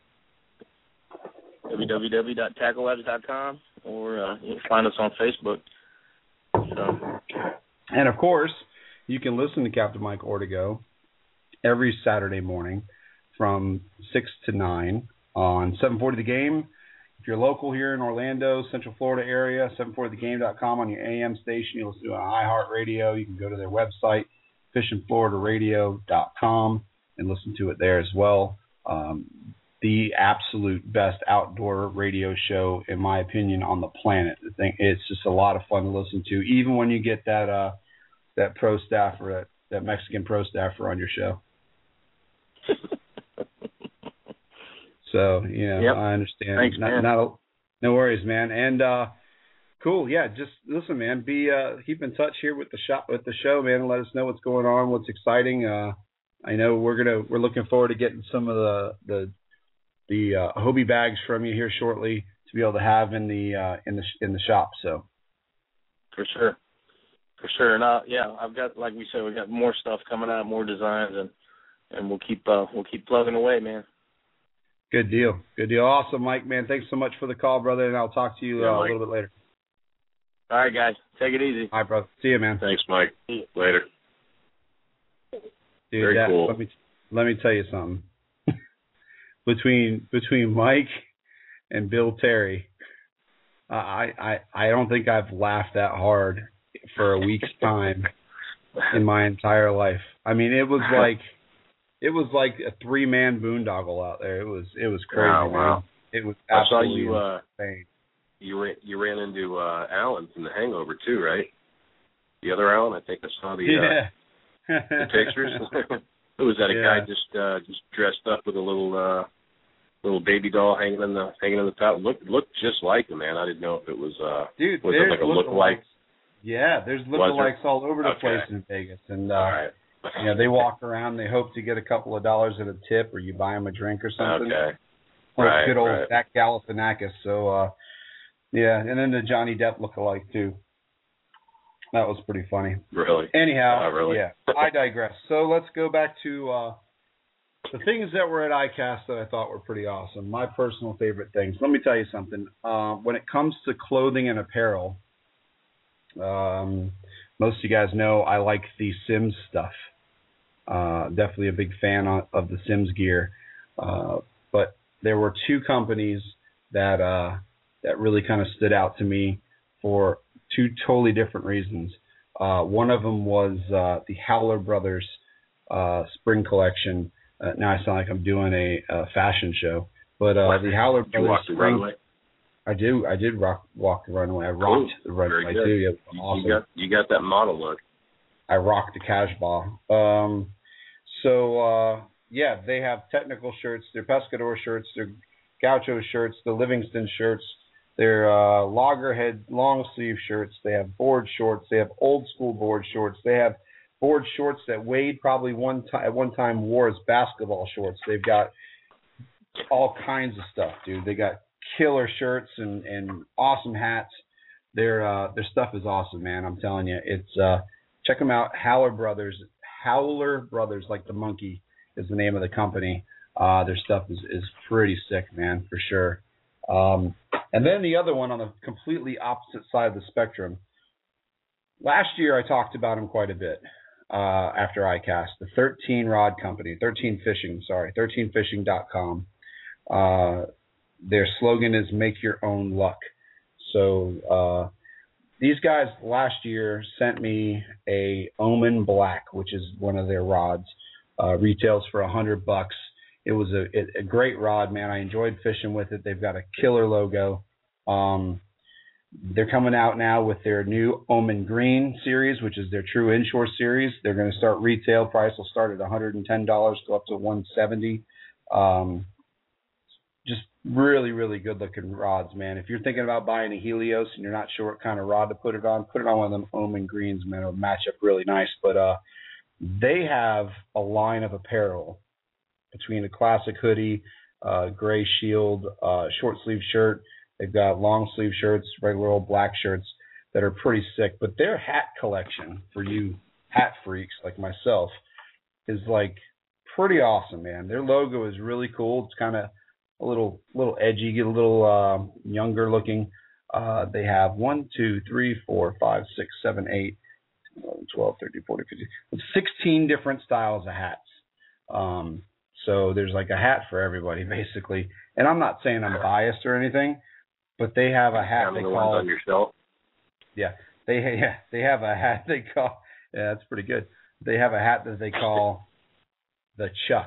w w w dot tackle webs dot com, or uh, you can find us on Facebook. So. And, of course, you can listen to Captain Mike Ortego every Saturday morning from six to nine on seven forty The Game. If you're local here in Orlando, Central Florida area, seven forty the game dot com on your A M station. You'll listen to it on iHeartRadio. You can go to their website, fishing florida radio dot com, and listen to it there as well. Um, the absolute best outdoor radio show, in my opinion, on the planet. I think it's just a lot of fun to listen to, even when you get that uh, that pro staffer, that, that Mexican pro staffer on your show. So, you know, yep. I understand. Thanks, not, man. Not a, no worries, man. And uh, cool, yeah. Just listen, man. Be uh, keep in touch here with the shop, with the show, man. And let us know what's going on, what's exciting. Uh, I know we're gonna we're looking forward to getting some of the the the uh, Hobie bags from you here shortly to be able to have in the uh, in the in the shop. So for sure, for sure. And uh, yeah, I've got, like we said, we got more stuff coming out, more designs, and and we'll keep uh, we'll keep plugging away, man. Good deal. Good deal. Awesome, Mike, man. Thanks so much for the call, brother, and I'll talk to you yeah, uh, a little bit later. All right, guys. Take it easy. All right, brother. See you, man. Thanks, Mike. Later. Dude, Very that, cool. Let me, let me tell you something. between between Mike and Bill Terry, uh, I, I, I don't think I've laughed that hard for a week's time in my entire life. I mean, it was like... It was like a three-man boondoggle out there. It was it was crazy. Wow, wow. Man. It was I saw absolutely you. Uh, insane. you ran you ran into uh, Alan from The Hangover too, right? The other Alan, I think I saw the yeah. uh, the pictures. Who was that? A yeah. guy just uh, just dressed up with a little uh, little baby doll hanging in the hanging in the top. Looked looked just like him, man. I didn't know if it was uh, dude. was there's it like a look-alike. Yeah, there's lookalikes all over the okay. place in Vegas, and uh, all right. you know, they walk around. They hope to get a couple of dollars in a tip, or you buy them a drink or something. Okay. Well, right, good old right. Zach Galifianakis. So, uh, yeah, and then the Johnny Depp lookalike too. That was pretty funny. Really? Anyhow, uh, really? yeah, I digress. So let's go back to uh, the things that were at ICAST that I thought were pretty awesome. My personal favorite things. Let me tell you something. Uh, when it comes to clothing and apparel, um, most of you guys know I like the Sims stuff. Uh, definitely a big fan of the Sims gear. Uh, but there were two companies that uh, that really kind of stood out to me for two totally different reasons. Uh, one of them was uh, the Howler Brothers uh, spring collection. Uh, now I sound like I'm doing a, a fashion show, but uh, the Howler Did you Brothers walk the spring. runway? I do. I did rock walk the runway. I rocked Cool. the runway Very good. too. Yeah, You, awesome. you got you got that model look. I rocked the cash ball. Um, so, uh, yeah, they have technical shirts, their Pescador shirts, their Gaucho shirts, the Livingston shirts, their uh, Loggerhead long sleeve shirts. They have board shorts. They have old school board shorts. They have board shorts that Wade probably one time at one time wore as basketball shorts. They've got all kinds of stuff, dude. They got killer shirts and, and awesome hats. Their uh, their stuff is awesome, man. I'm telling you, it's uh, check them out. Howler Brothers, Howler Brothers, like the monkey, is the name of the company. Uh, their stuff is, is pretty sick, man, for sure. Um, and then the other one on the completely opposite side of the spectrum. Last year I talked about them quite a bit uh, after ICAST, the thirteen Rod Company, thirteen Fishing, sorry, thirteen fishing dot com. Uh, their slogan is "Make Your Own Luck." So uh, these guys last year sent me a Omen Black, which is one of their rods. Uh, retails for a hundred bucks. It was a, a great rod, man. I enjoyed fishing with it. They've got a killer logo. Um, they're coming out now with their new Omen Green series, which is their true inshore series. They're going to start retail price will start at one hundred ten dollars, go up to one hundred seventy dollars. Um, just really, really good looking rods, man. If you're thinking about buying a Helios and you're not sure what kind of rod to put it on, put it on one of them Omen Greens, man. It'll match up really nice. But uh, they have a line of apparel between a classic hoodie, uh, gray shield, uh, short sleeve shirt. They've got long sleeve shirts, regular old black shirts that are pretty sick. But their hat collection for you hat freaks like myself is like pretty awesome, man. Their logo is really cool. It's kind of a little little edgy, get a little uh, younger looking. Uh, they have one, two, three, four, five, six, seven, eight, twelve, thirteen, fourteen, fifteen, sixteen different styles of hats. Um, so there's like a hat for everybody, basically. And I'm not saying I'm biased or anything, but they have a hat they call on yourself. Yeah, they yeah they have a hat they call yeah that's pretty good. They have a hat that they call the Chuck.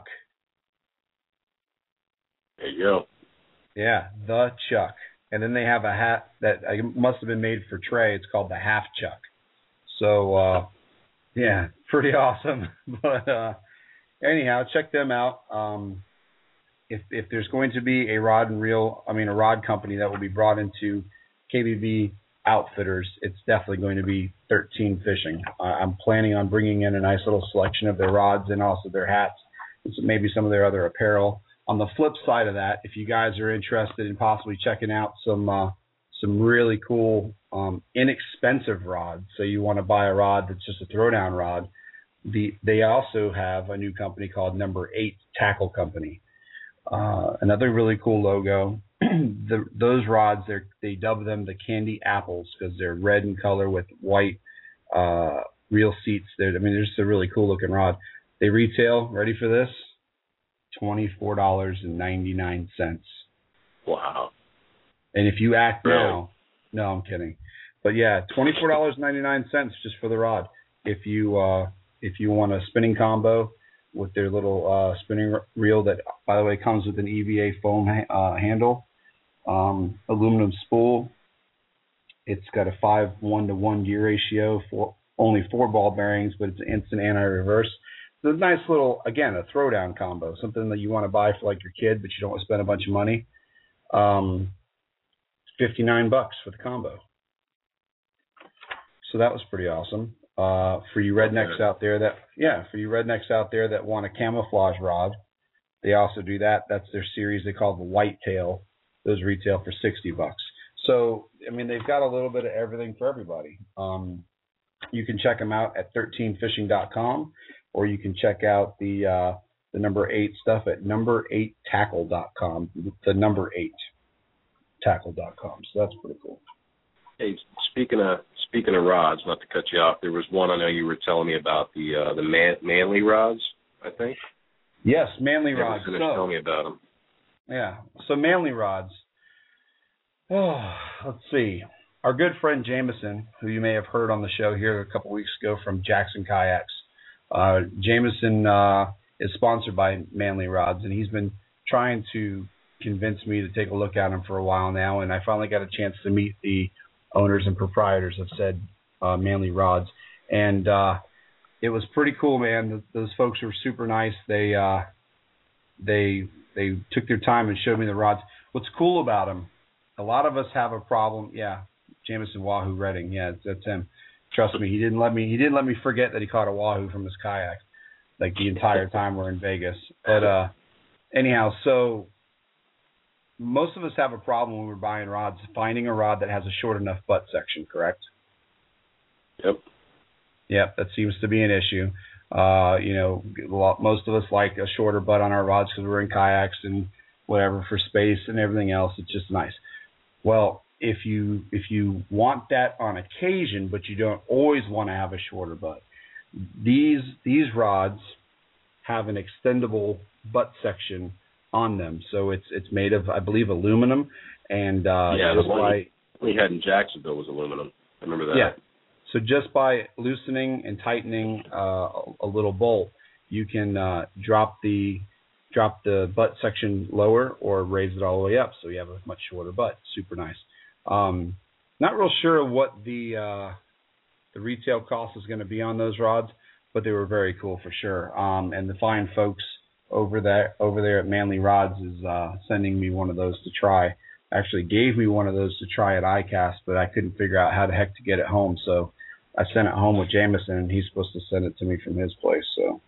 There you go. Yeah, the Chuck. And then they have a hat that must have been made for Trey. It's called the Half Chuck. So uh, yeah, pretty awesome. But uh, anyhow, check them out. Um, if if there's going to be a rod and reel, I mean a rod company that will be brought into K B B Outfitters, it's definitely going to be thirteen Fishing. Uh, I'm planning on bringing in a nice little selection of their rods and also their hats, and maybe some of their other apparel. On the flip side of that, if you guys are interested in possibly checking out some uh, some really cool, um, inexpensive rods, so you want to buy a rod that's just a throwdown rod, the they also have a new company called Number Eight Tackle Company. Uh, another really cool logo. the, those rods, they they dub them the Candy Apples because they're red in color with white uh, reel seats. They're, I mean, they're just a really cool looking rod. They retail, ready for this, twenty-four dollars and ninety-nine cents. Wow. And if you act really? now, no, I'm kidding. But yeah, twenty-four dollars and ninety-nine cents just for the rod. If you uh, if you want a spinning combo with their little uh, spinning reel that, by the way, comes with an E V A foam ha- uh, handle, um, aluminum spool. It's got a five one to one gear ratio, for only four ball bearings, but it's instant anti-reverse. So it's a nice little, again, a throwdown combo, something that you want to buy for like your kid, but you don't want to spend a bunch of money. Um, fifty-nine bucks for the combo. So that was pretty awesome. Uh, for you rednecks out there that, yeah, for you rednecks out there that want a camouflage rod, they also do that. That's their series they call the Whitetail. Those retail for sixty bucks. So, I mean, they've got a little bit of everything for everybody. Um, you can check them out at thirteen fishing dot com, or you can check out the uh, the number eight stuff at number eight tackle dot com. The number eight tackle dot com. So that's pretty cool. Hey, speaking of speaking of rods, not to cut you off, there was one I know you were telling me about, the uh, the man, Manly rods, I think. Yes, Manly rods. You so, tell me about them. Yeah, so Manly rods. Oh, let's see. Our good friend Jameson, who you may have heard on the show here a couple weeks ago from Jackson Kayaks. Uh, Jameson uh, is sponsored by Manly Rods, and he's been trying to convince me to take a look at them for a while now, and I finally got a chance to meet the owners and proprietors of said uh, Manly Rods, and uh, it was pretty cool, man. Those folks were super nice. They uh, they they took their time and showed me the rods. What's cool about them? A lot of us have a problem. Yeah, Jameson Wahoo Redding. Yeah, that's him. Trust me, he didn't let me. He didn't let me forget that he caught a wahoo from his kayak, like the entire time we're in Vegas. But uh, anyhow, so most of us have a problem when we're buying rods, finding a rod that has a short enough butt section. Correct? Yep. Yep, that seems to be an issue. Uh, you know, most of us like a shorter butt on our rods because we're in kayaks and whatever for space and everything else. It's just nice. Well, if you if you want that on occasion, but you don't always want to have a shorter butt, these these rods have an extendable butt section on them. So it's it's made of, I believe, aluminum, and uh, yeah, just the one by, we had in Jacksonville was aluminum. I remember that. Yeah. So just by loosening and tightening uh, a little bolt, you can uh, drop the drop the butt section lower or raise it all the way up, so you have a much shorter butt. Super nice. Um, not real sure what the uh, the retail cost is going to be on those rods, but they were very cool for sure. Um, and the fine folks over there over there at Manly Rods is uh, sending me one of those to try. Actually gave me one of those to try at iCast, but I couldn't figure out how the heck to get it home, so I sent it home with Jameson, and he's supposed to send it to me from his place.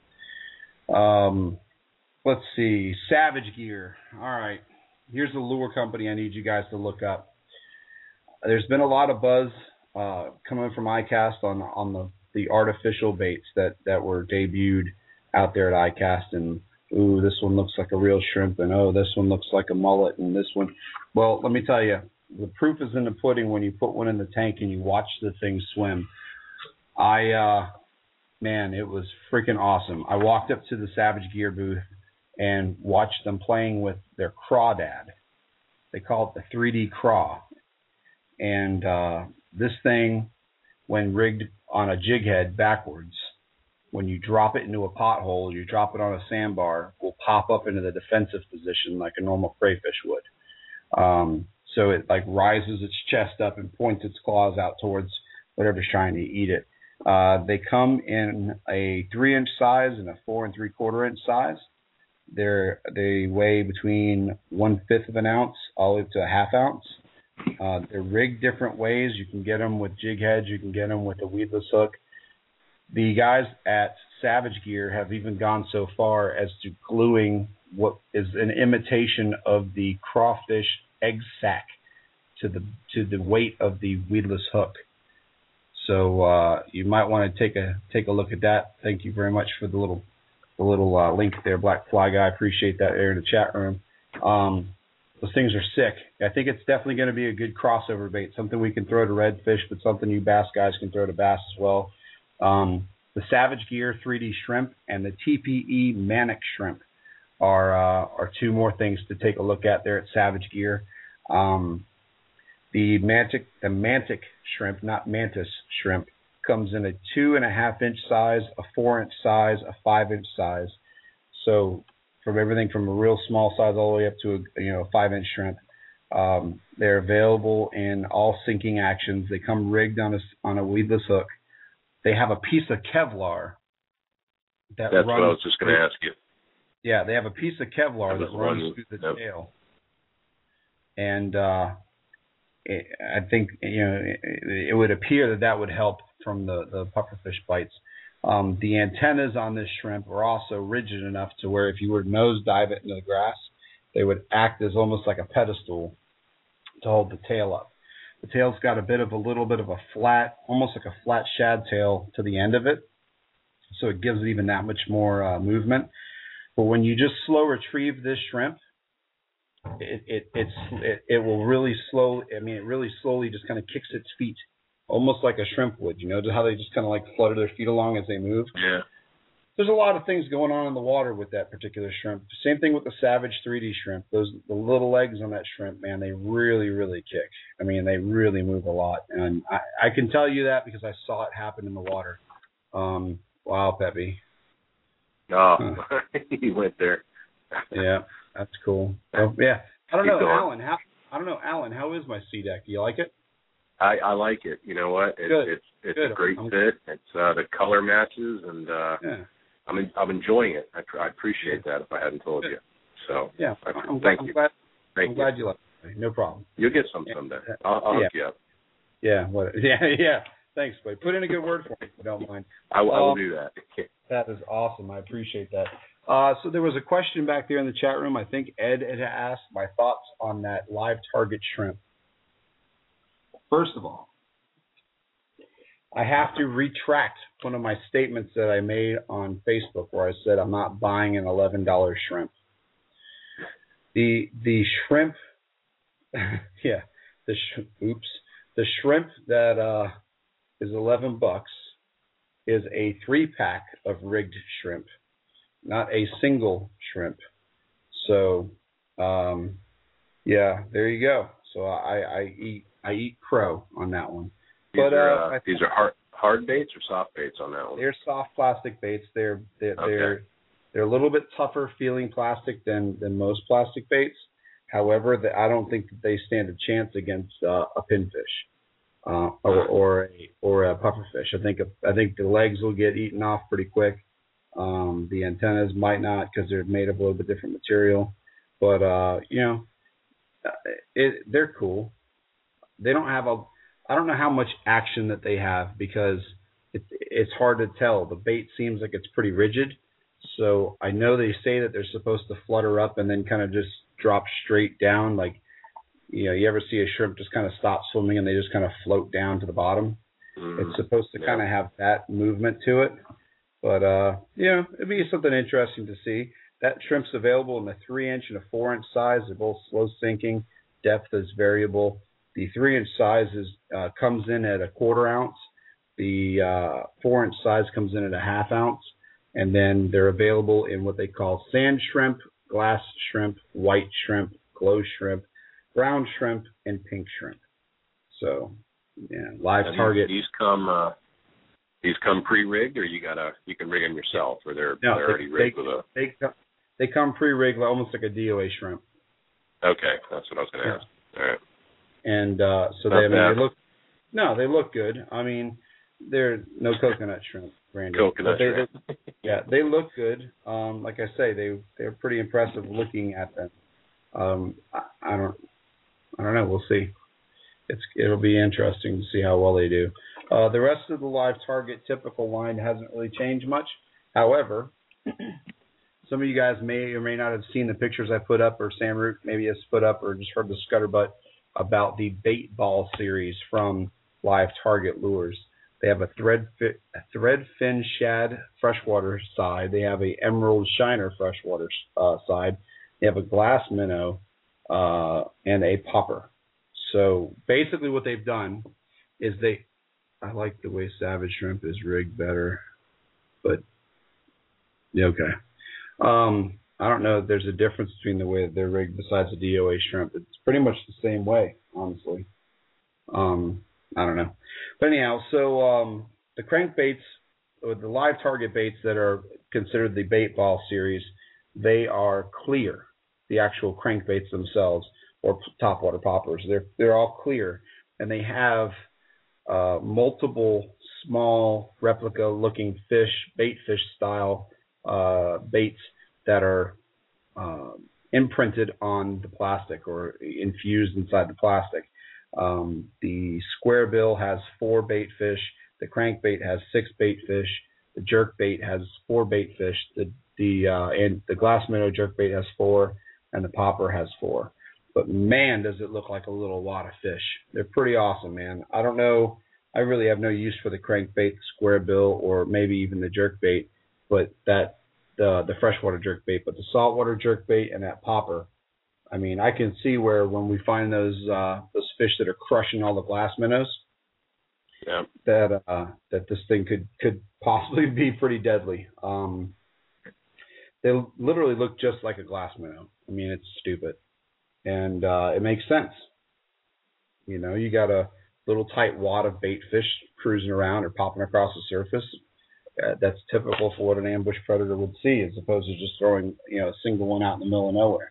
So, um, let's see, Savage Gear. All right, here's the lure company I need you guys to look up. There's been a lot of buzz uh, coming from iCast on on the, the artificial baits that, that were debuted out there at iCast, and ooh, this one looks like a real shrimp, and oh, this one looks like a mullet, and this one. Well, let me tell you, the proof is in the pudding when you put one in the tank and you watch the thing swim. I, uh, man, it was freaking awesome. I walked up to the Savage Gear booth and watched them playing with their Crawdad. They call it the three D Craw. And uh, this thing, when rigged on a jig head backwards, when you drop it into a pothole, you drop it on a sandbar, will pop up into the defensive position like a normal crayfish would. Um, so it like rises its chest up and points its claws out towards whatever's trying to eat it. Uh, they come in a three-inch size and a four and three-quarter inch size. They're, they weigh between one-fifth of an ounce all the way up to a half ounce. Uh, they're rigged different ways. You can get them with jig heads. You can get them with a weedless hook. The guys at Savage Gear have even gone so far as to gluing what is an imitation of the crawfish egg sac to the to the weight of the weedless hook. So uh, you might want to take a take a look at that. Thank you very much for the little the little uh, link there, Black Fly Guy. I appreciate that there in the chat room. Um, those things are sick. I think it's definitely going to be a good crossover bait, something we can throw to redfish, but something you bass guys can throw to bass as well. Um, the Savage Gear three D Shrimp and the T P E Manic Shrimp are uh, are two more things to take a look at there at Savage Gear. Um, the Mantic, the Mantic Shrimp, not Mantis Shrimp, comes in a two and a half inch size, a four inch size, a five inch size. So from everything from a real small size all the way up to a you know a five inch shrimp. Um, they're available in all sinking actions. They come rigged on a on a weedless hook. They have a piece of Kevlar that That's runs. what I was just going to ask you. Yeah, they have a piece of Kevlar that runs running, through the yep. tail, and uh, it, I think you know it, it would appear that that would help from the the pufferfish bites. Um, the antennas on this shrimp are also rigid enough to where if you were to nose dive it into the grass, they would act as almost like a pedestal to hold the tail up. The tail's got a bit of a little bit of a flat, almost like a flat shad tail to the end of it, so it gives it even that much more uh, movement. But when you just slow retrieve this shrimp, it it it's it, it will really slow. I mean, it really slowly just kind of kicks its feet, almost like a shrimp would. You know, how they just kind of like flutter their feet along as they move. Yeah. There's a lot of things going on in the water with that particular shrimp. Same thing with the Savage three D Shrimp. Those the little legs on that shrimp, man, they really, really kick. I mean, they really move a lot, and I, I can tell you that because I saw it happen in the water. Um, wow, Peppy. Oh, huh. He went there. Yeah, that's cool. So, yeah, I don't Keep know, going. Alan. How I don't know, Alan. How is my sea deck? Do you like it? I, I like it. You know what? It, Good. It's it's Good. a great I'm, fit. It's uh, the color matches, and uh, yeah. I'm in, I'm enjoying it. I, I appreciate that. If I hadn't told Good. you, so Yeah, I, I'm, thank I'm you. glad. Thank I'm you. glad you like it. No problem. You'll get some Yeah. someday. I'll, I'll yeah. hook you up. Yeah. What? Yeah. Yeah. Thanks, buddy. Put in a good word for me if you don't mind. I, will- I will Um, do that. That is awesome. I appreciate that. Uh, so there was a question back there in the chat room. I think Ed had asked my thoughts on that live target shrimp. First of all, I have to retract one of my statements that I made on Facebook where I said I'm not buying an eleven dollar shrimp. The the shrimp, yeah, the sh- oops, the shrimp that uh, is eleven bucks is a three pack of rigged shrimp, not a single shrimp. So, um, yeah, there you go. So I, I eat I eat crow on that one. These But are uh, uh, these are hard hard baits or soft baits on that one. they're soft plastic baits. They're they're Okay. they're, they're a little bit tougher feeling plastic than, than most plastic baits. However, the, I don't think that they stand a chance against uh, a pinfish uh, or or a or a pufferfish. I think a, I think the legs will get eaten off pretty quick. Um, the antennas might not because they're made of a little bit different material. But uh, you know, it, they're cool. They don't have a I don't know how much action that they have because it, it's hard to tell. The bait seems like it's pretty rigid. So I know they say that they're supposed to flutter up and then kind of just drop straight down. Like, you know, you ever see a shrimp just kind of stop swimming and they just kind of float down to the bottom? Mm, It's supposed to yeah. kind of have that movement to it. But, uh, you know, it'd be something interesting to see. That shrimp's available in a three inch and a four inch size. They're both slow sinking. Depth is variable. The three inch size is, uh, comes in at a quarter ounce. The uh, four-inch size comes in at a half ounce, and then they're available in what they call sand shrimp, glass shrimp, white shrimp, glow shrimp, brown shrimp, and pink shrimp. So, yeah, live now, target. These, these come uh, these come pre-rigged, or you gotta you can rig them yourself, or they're no, they're they, already rigged they, with a. They come, they come pre-rigged, almost like a D O A shrimp. Okay, that's what I was gonna yeah. ask. All right. And uh, so they, I mean, they look. No, they look good. I mean, they're no coconut shrimp, Randy. Coconut they, shrimp. They, yeah, they look good. Um, like I say, they they're pretty impressive looking at them. Um, I, I don't, I don't know. We'll see. It's it'll be interesting to see how well they do. Uh, the rest of the Live Target typical line hasn't really changed much. However, some of you guys may or may not have seen the pictures I put up, or Sam Root maybe has put up, or just heard the Scutterbutt about the bait ball series from Live Target Lures. They have a thread fi- a thread fin shad freshwater side. They have a emerald shiner freshwater uh, side. They have a glass minnow uh, and a popper. So basically, what they've done is they. I like the way Savage Shrimp is rigged better, but yeah, okay. Um, I don't know if there's a difference between the way that they're rigged besides the D O A shrimp. It's pretty much the same way, honestly. Um, I don't know. But anyhow, so um, the crankbaits, or the Live Target baits that are considered the bait ball series, they are clear, the actual crankbaits themselves, or topwater poppers. They're, they're all clear, and they have uh, multiple small replica-looking fish, bait fish style uh, baits that are uh, imprinted on the plastic or infused inside the plastic. Um, the square bill has four bait fish. The crankbait has six bait fish. The jerk bait has four bait fish. The the uh, and the glass minnow jerk bait has four, and the popper has four. But man, does it look like a little lot of fish. They're pretty awesome, man. I don't know. I really have no use for the crankbait, square bill, or maybe even the jerk bait, but that the the freshwater jerk bait, but the saltwater jerk bait and that popper. I mean, I can see where when we find those uh, those fish that are crushing all the glass minnows, yeah. that uh, that this thing could could possibly be pretty deadly. Um, they literally look just like a glass minnow. I mean, it's stupid, and uh, it makes sense. You know, you got a little tight wad of bait fish cruising around or popping across the surface. Uh, that's typical for what an ambush predator would see, as opposed to just throwing, you know, a single one out in the middle of nowhere.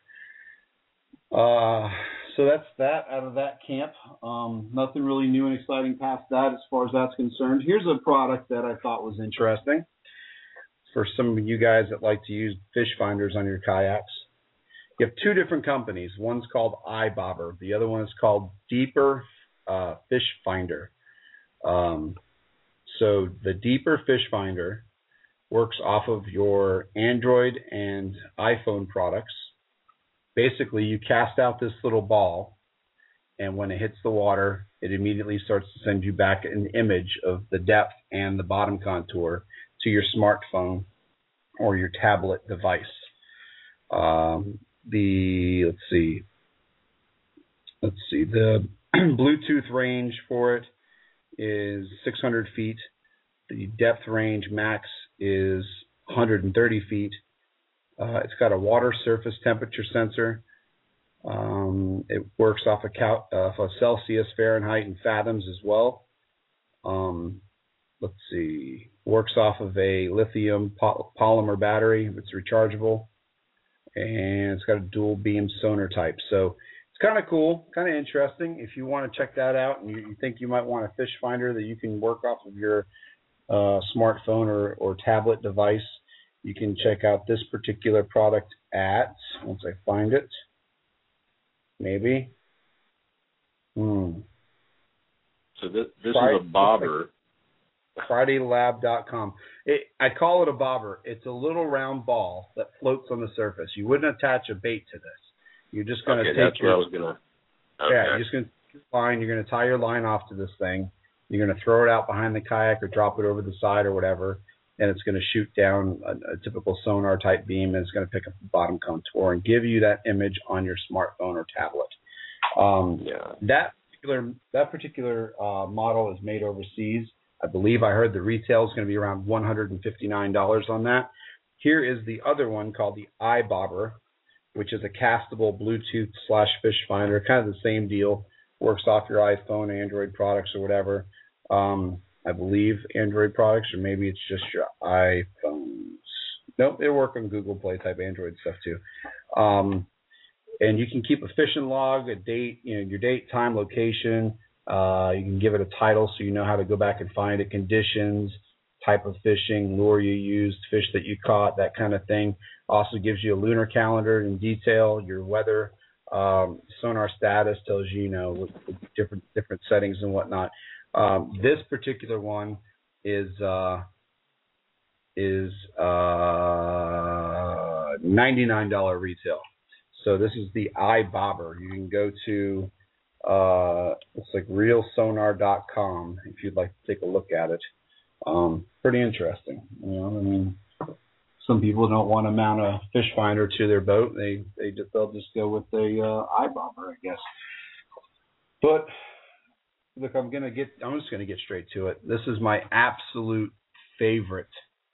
Uh, so that's that out of that camp. Um, nothing really new and exciting past that as far as that's concerned. Here's a product that I thought was interesting for some of you guys that like to use fish finders on your kayaks. You have two different companies. One's called iBobber. The other one is called Deeper uh, Fish Finder. Um, so the Deeper Fish Finder works off of your Android and iPhone products. Basically, you cast out this little ball, and when it hits the water, it immediately starts to send you back an image of the depth and the bottom contour to your smartphone or your tablet device. Um, the let's see, let's see, the Bluetooth range for it is six hundred feet. The depth range max is one hundred thirty feet. Uh, it's got a water surface temperature sensor. Um, it works off a, cal- uh, off a Celsius, Fahrenheit, and fathoms as well. Um, let's see. Works off of a lithium po- polymer battery. It's rechargeable. And it's got a dual beam sonar type. So it's kind of cool, kind of interesting. If you want to check that out and you, you think you might want a fish finder that you can work off of your uh, smartphone or, or tablet device, you can check out this particular product at, once I find it, maybe. Hmm. So this, this Friday, is a bobber. Friday Lab dot com. It, I call it a bobber. It's a little round ball that floats on the surface. You wouldn't attach a bait to this. You're just going to okay, take that's your, what I was going to. Okay. Yeah, you're just going to line. You're going to tie your line off to this thing. You're going to throw it out behind the kayak or drop it over the side or whatever. And it's going to shoot down a, a typical sonar type beam, and it's going to pick up the bottom contour and give you that image on your smartphone or tablet. Um, yeah. That particular that particular uh, model is made overseas. I believe I heard the retail is going to be around one hundred fifty-nine dollars on that. Here is the other one called the iBobber, which is a castable Bluetooth slash fish finder, kind of the same deal. Works off your iPhone, Android products, or whatever. Um, I believe Android products, or maybe it's just your iPhones. Nope, it'll work on Google Play type Android stuff too. Um, and you can keep a fishing log, a date, you know, your date, time, location. Uh, you can give it a title so you know how to go back and find it, conditions, type of fishing, lure you used, fish that you caught, that kind of thing. Also gives you a lunar calendar in detail, your weather, um, sonar status tells you, you know, with, with different different settings and whatnot. Um, this particular one is uh, is uh, ninety-nine dollars retail. So this is the iBobber. You can go to uh, it's like real sonar dot com if you'd like to take a look at it. Um, pretty interesting. You know, I mean, some people don't want to mount a fish finder to their boat. They they just, they'll just go with the uh, iBobber, I guess. But look, I'm gonna get. I'm just gonna get straight to it. This is my absolute favorite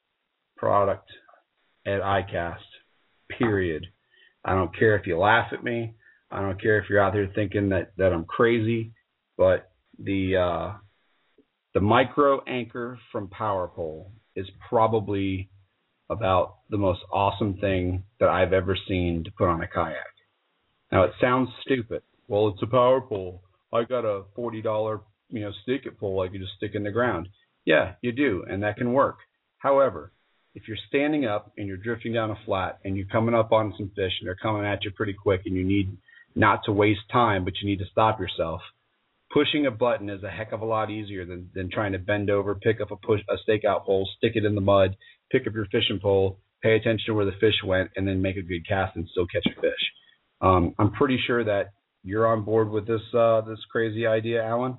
product at iCast. Period. I don't care if you laugh at me. I don't care if you're out there thinking that, that I'm crazy. But the uh, the micro anchor from PowerPole is probably about the most awesome thing that I've ever seen to put on a kayak. Now, it sounds stupid. Well, it's a PowerPole. I got a forty dollars, you know, stick it pole I can just stick in the ground. Yeah, you do, and that can work. However, if you're standing up and you're drifting down a flat and you're coming up on some fish and they're coming at you pretty quick and you need not to waste time, but you need to stop yourself, pushing a button is a heck of a lot easier than, than trying to bend over, pick up a push a stakeout pole, stick it in the mud, pick up your fishing pole, pay attention to where the fish went, and then make a good cast and still catch a fish. Um, I'm pretty sure that you're on board with this uh, this crazy idea, Alan?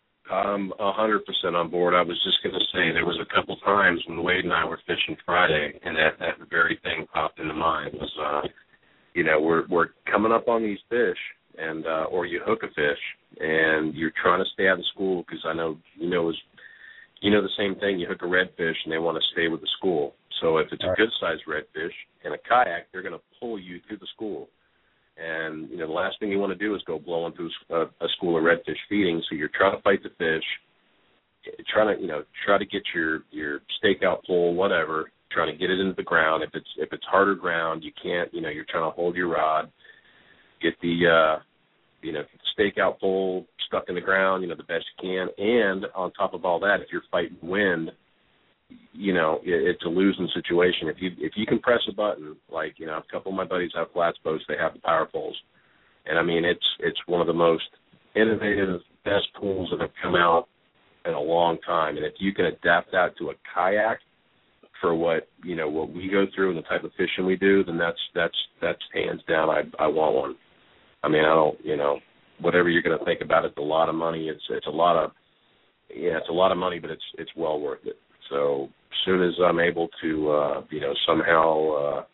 I'm one hundred percent on board. I was just going to say there was a couple times when Wade and I were fishing Friday, and that, that very thing popped into mind was, uh, you know, we're we're coming up on these fish, and uh, or you hook a fish, and you're trying to stay out of school because I know you know is you know the same thing. You hook a redfish, and they want to stay with the school. So if it's a good-sized redfish in a kayak, they're going to pull you through the school. And, you know, the last thing you want to do is go blowing through a, a school of redfish feeding. So you're trying to fight the fish, trying to, you know, try to get your, your stakeout pole, whatever, trying to get it into the ground. If it's if it's harder ground, you can't, you know, you're trying to hold your rod, get the, uh, you know, stakeout pole stuck in the ground, you know, the best you can. And on top of all that, if you're fighting wind, you know, it, it's a losing situation. If you if you can press a button, like, you know, a couple of my buddies have flats boats, they have the power poles. And, I mean, it's it's one of the most innovative, best tools that have come out in a long time. And if you can adapt that to a kayak for what, you know, what we go through and the type of fishing we do, then that's, that's, that's hands down, I, I want one. I mean, I don't, you know, whatever you're going to think about, it's a lot of money. It's it's a lot of, yeah, it's a lot of money, but it's it's well worth it. So as soon as I'm able to, uh, you know, somehow uh,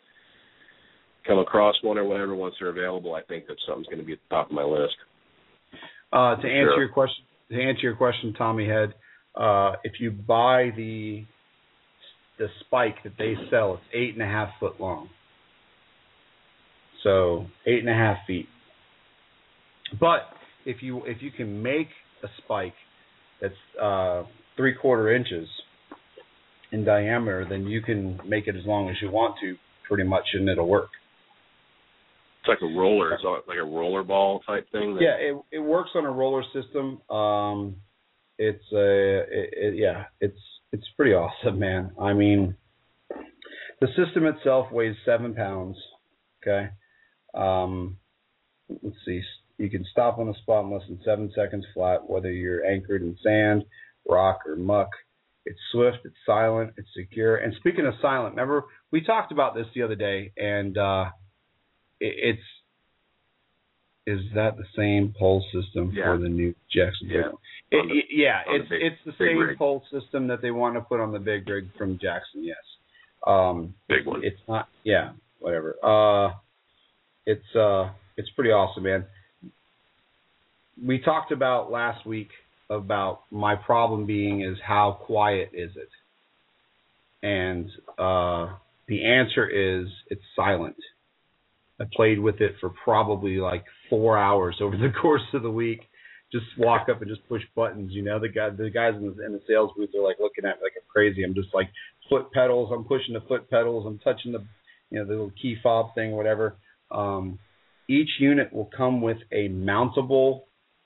come across one or whatever once they're available, I think that something's going to be at the top of my list. Uh, to answer sure. your question, to answer your question, Tommy Head, uh, if you buy the the spike that they sell, it's eight and a half foot long. So eight and a half feet. But if you if you can make a spike that's uh, three quarter inches in diameter, then you can make it as long as you want to, pretty much, and it'll work. It's like a roller, it's like a roller ball type thing. That... Yeah, it it works on a roller system. Um, it's a it, it, yeah, it's it's pretty awesome, man. I mean, the system itself weighs seven pounds. Okay, um, let's see. You can stop on a spot in less than seven seconds flat, whether you're anchored in sand, rock, or muck. It's swift, it's silent, it's secure. And speaking of silent, remember, we talked about this the other day, and uh, it, it's, is that the same pole system yeah. for the new Jackson? Yeah, it, the, it, yeah it's the big, it's the same rig. pole system that they want to put on the big rig from Jackson, yes. Um, big one. It's not, yeah, whatever. Uh, it's uh, it's pretty awesome, man. We talked about last week about my problem being is how quiet is it? And uh, the answer is it's silent. I played with it for probably like four hours over the course of the week. Just walk up and just push buttons. You know, the guy, the guys in the, in the sales booth are like looking at me like I'm crazy. I'm just like foot pedals. I'm pushing the foot pedals. I'm touching the, you know, the little key fob thing, whatever. Um, each unit will come with a mountable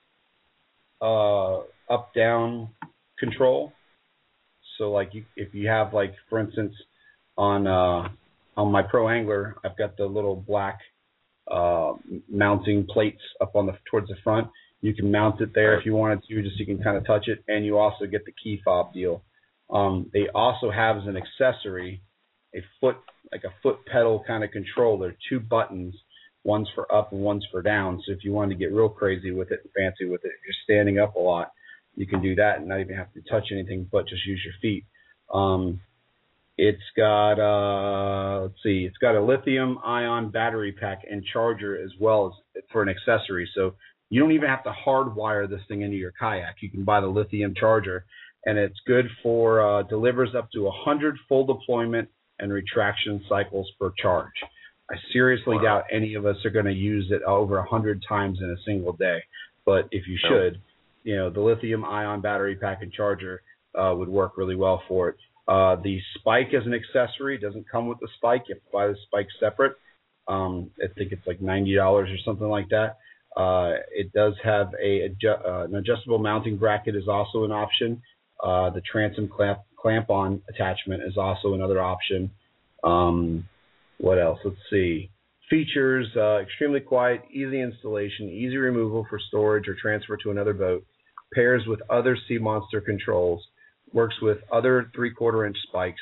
uh, up-down control. So, like, you, if you have, like, for instance, on uh, on my Pro Angler, I've got the little black uh, mounting plates up on the towards the front. You can mount it there if you wanted to, just so you can kind of touch it, and you also get the key fob deal. Um, they also have as an accessory a foot, like a foot pedal kind of control. There are two buttons. One's for up and one's for down. So if you wanted to get real crazy with it and fancy with it, if you're standing up a lot, you can do that and not even have to touch anything but just use your feet. Um, it's got, uh, let's see, it's got a lithium ion battery pack and charger as well as for an accessory. So you don't even have to hardwire this thing into your kayak. You can buy the lithium charger, and it's good for, uh, delivers up to one hundred full deployment and retraction cycles per charge. I seriously wow. doubt any of us are going to use it over one hundred times in a single day. But if you should, you know, the lithium-ion battery pack and charger uh, would work really well for it. Uh, the spike as an accessory doesn't come with the spike. You have to buy the spike separate. Um, I think it's like ninety dollars or something like that. Uh, it does have a adju- uh, an adjustable mounting bracket is also an option. Uh, the transom clamp, clamp-on attachment is also another option. Um, What else? Let's see. Features, uh, extremely quiet, easy installation, easy removal for storage or transfer to another boat, pairs with other Sea Monster controls, works with other three-quarter inch spikes.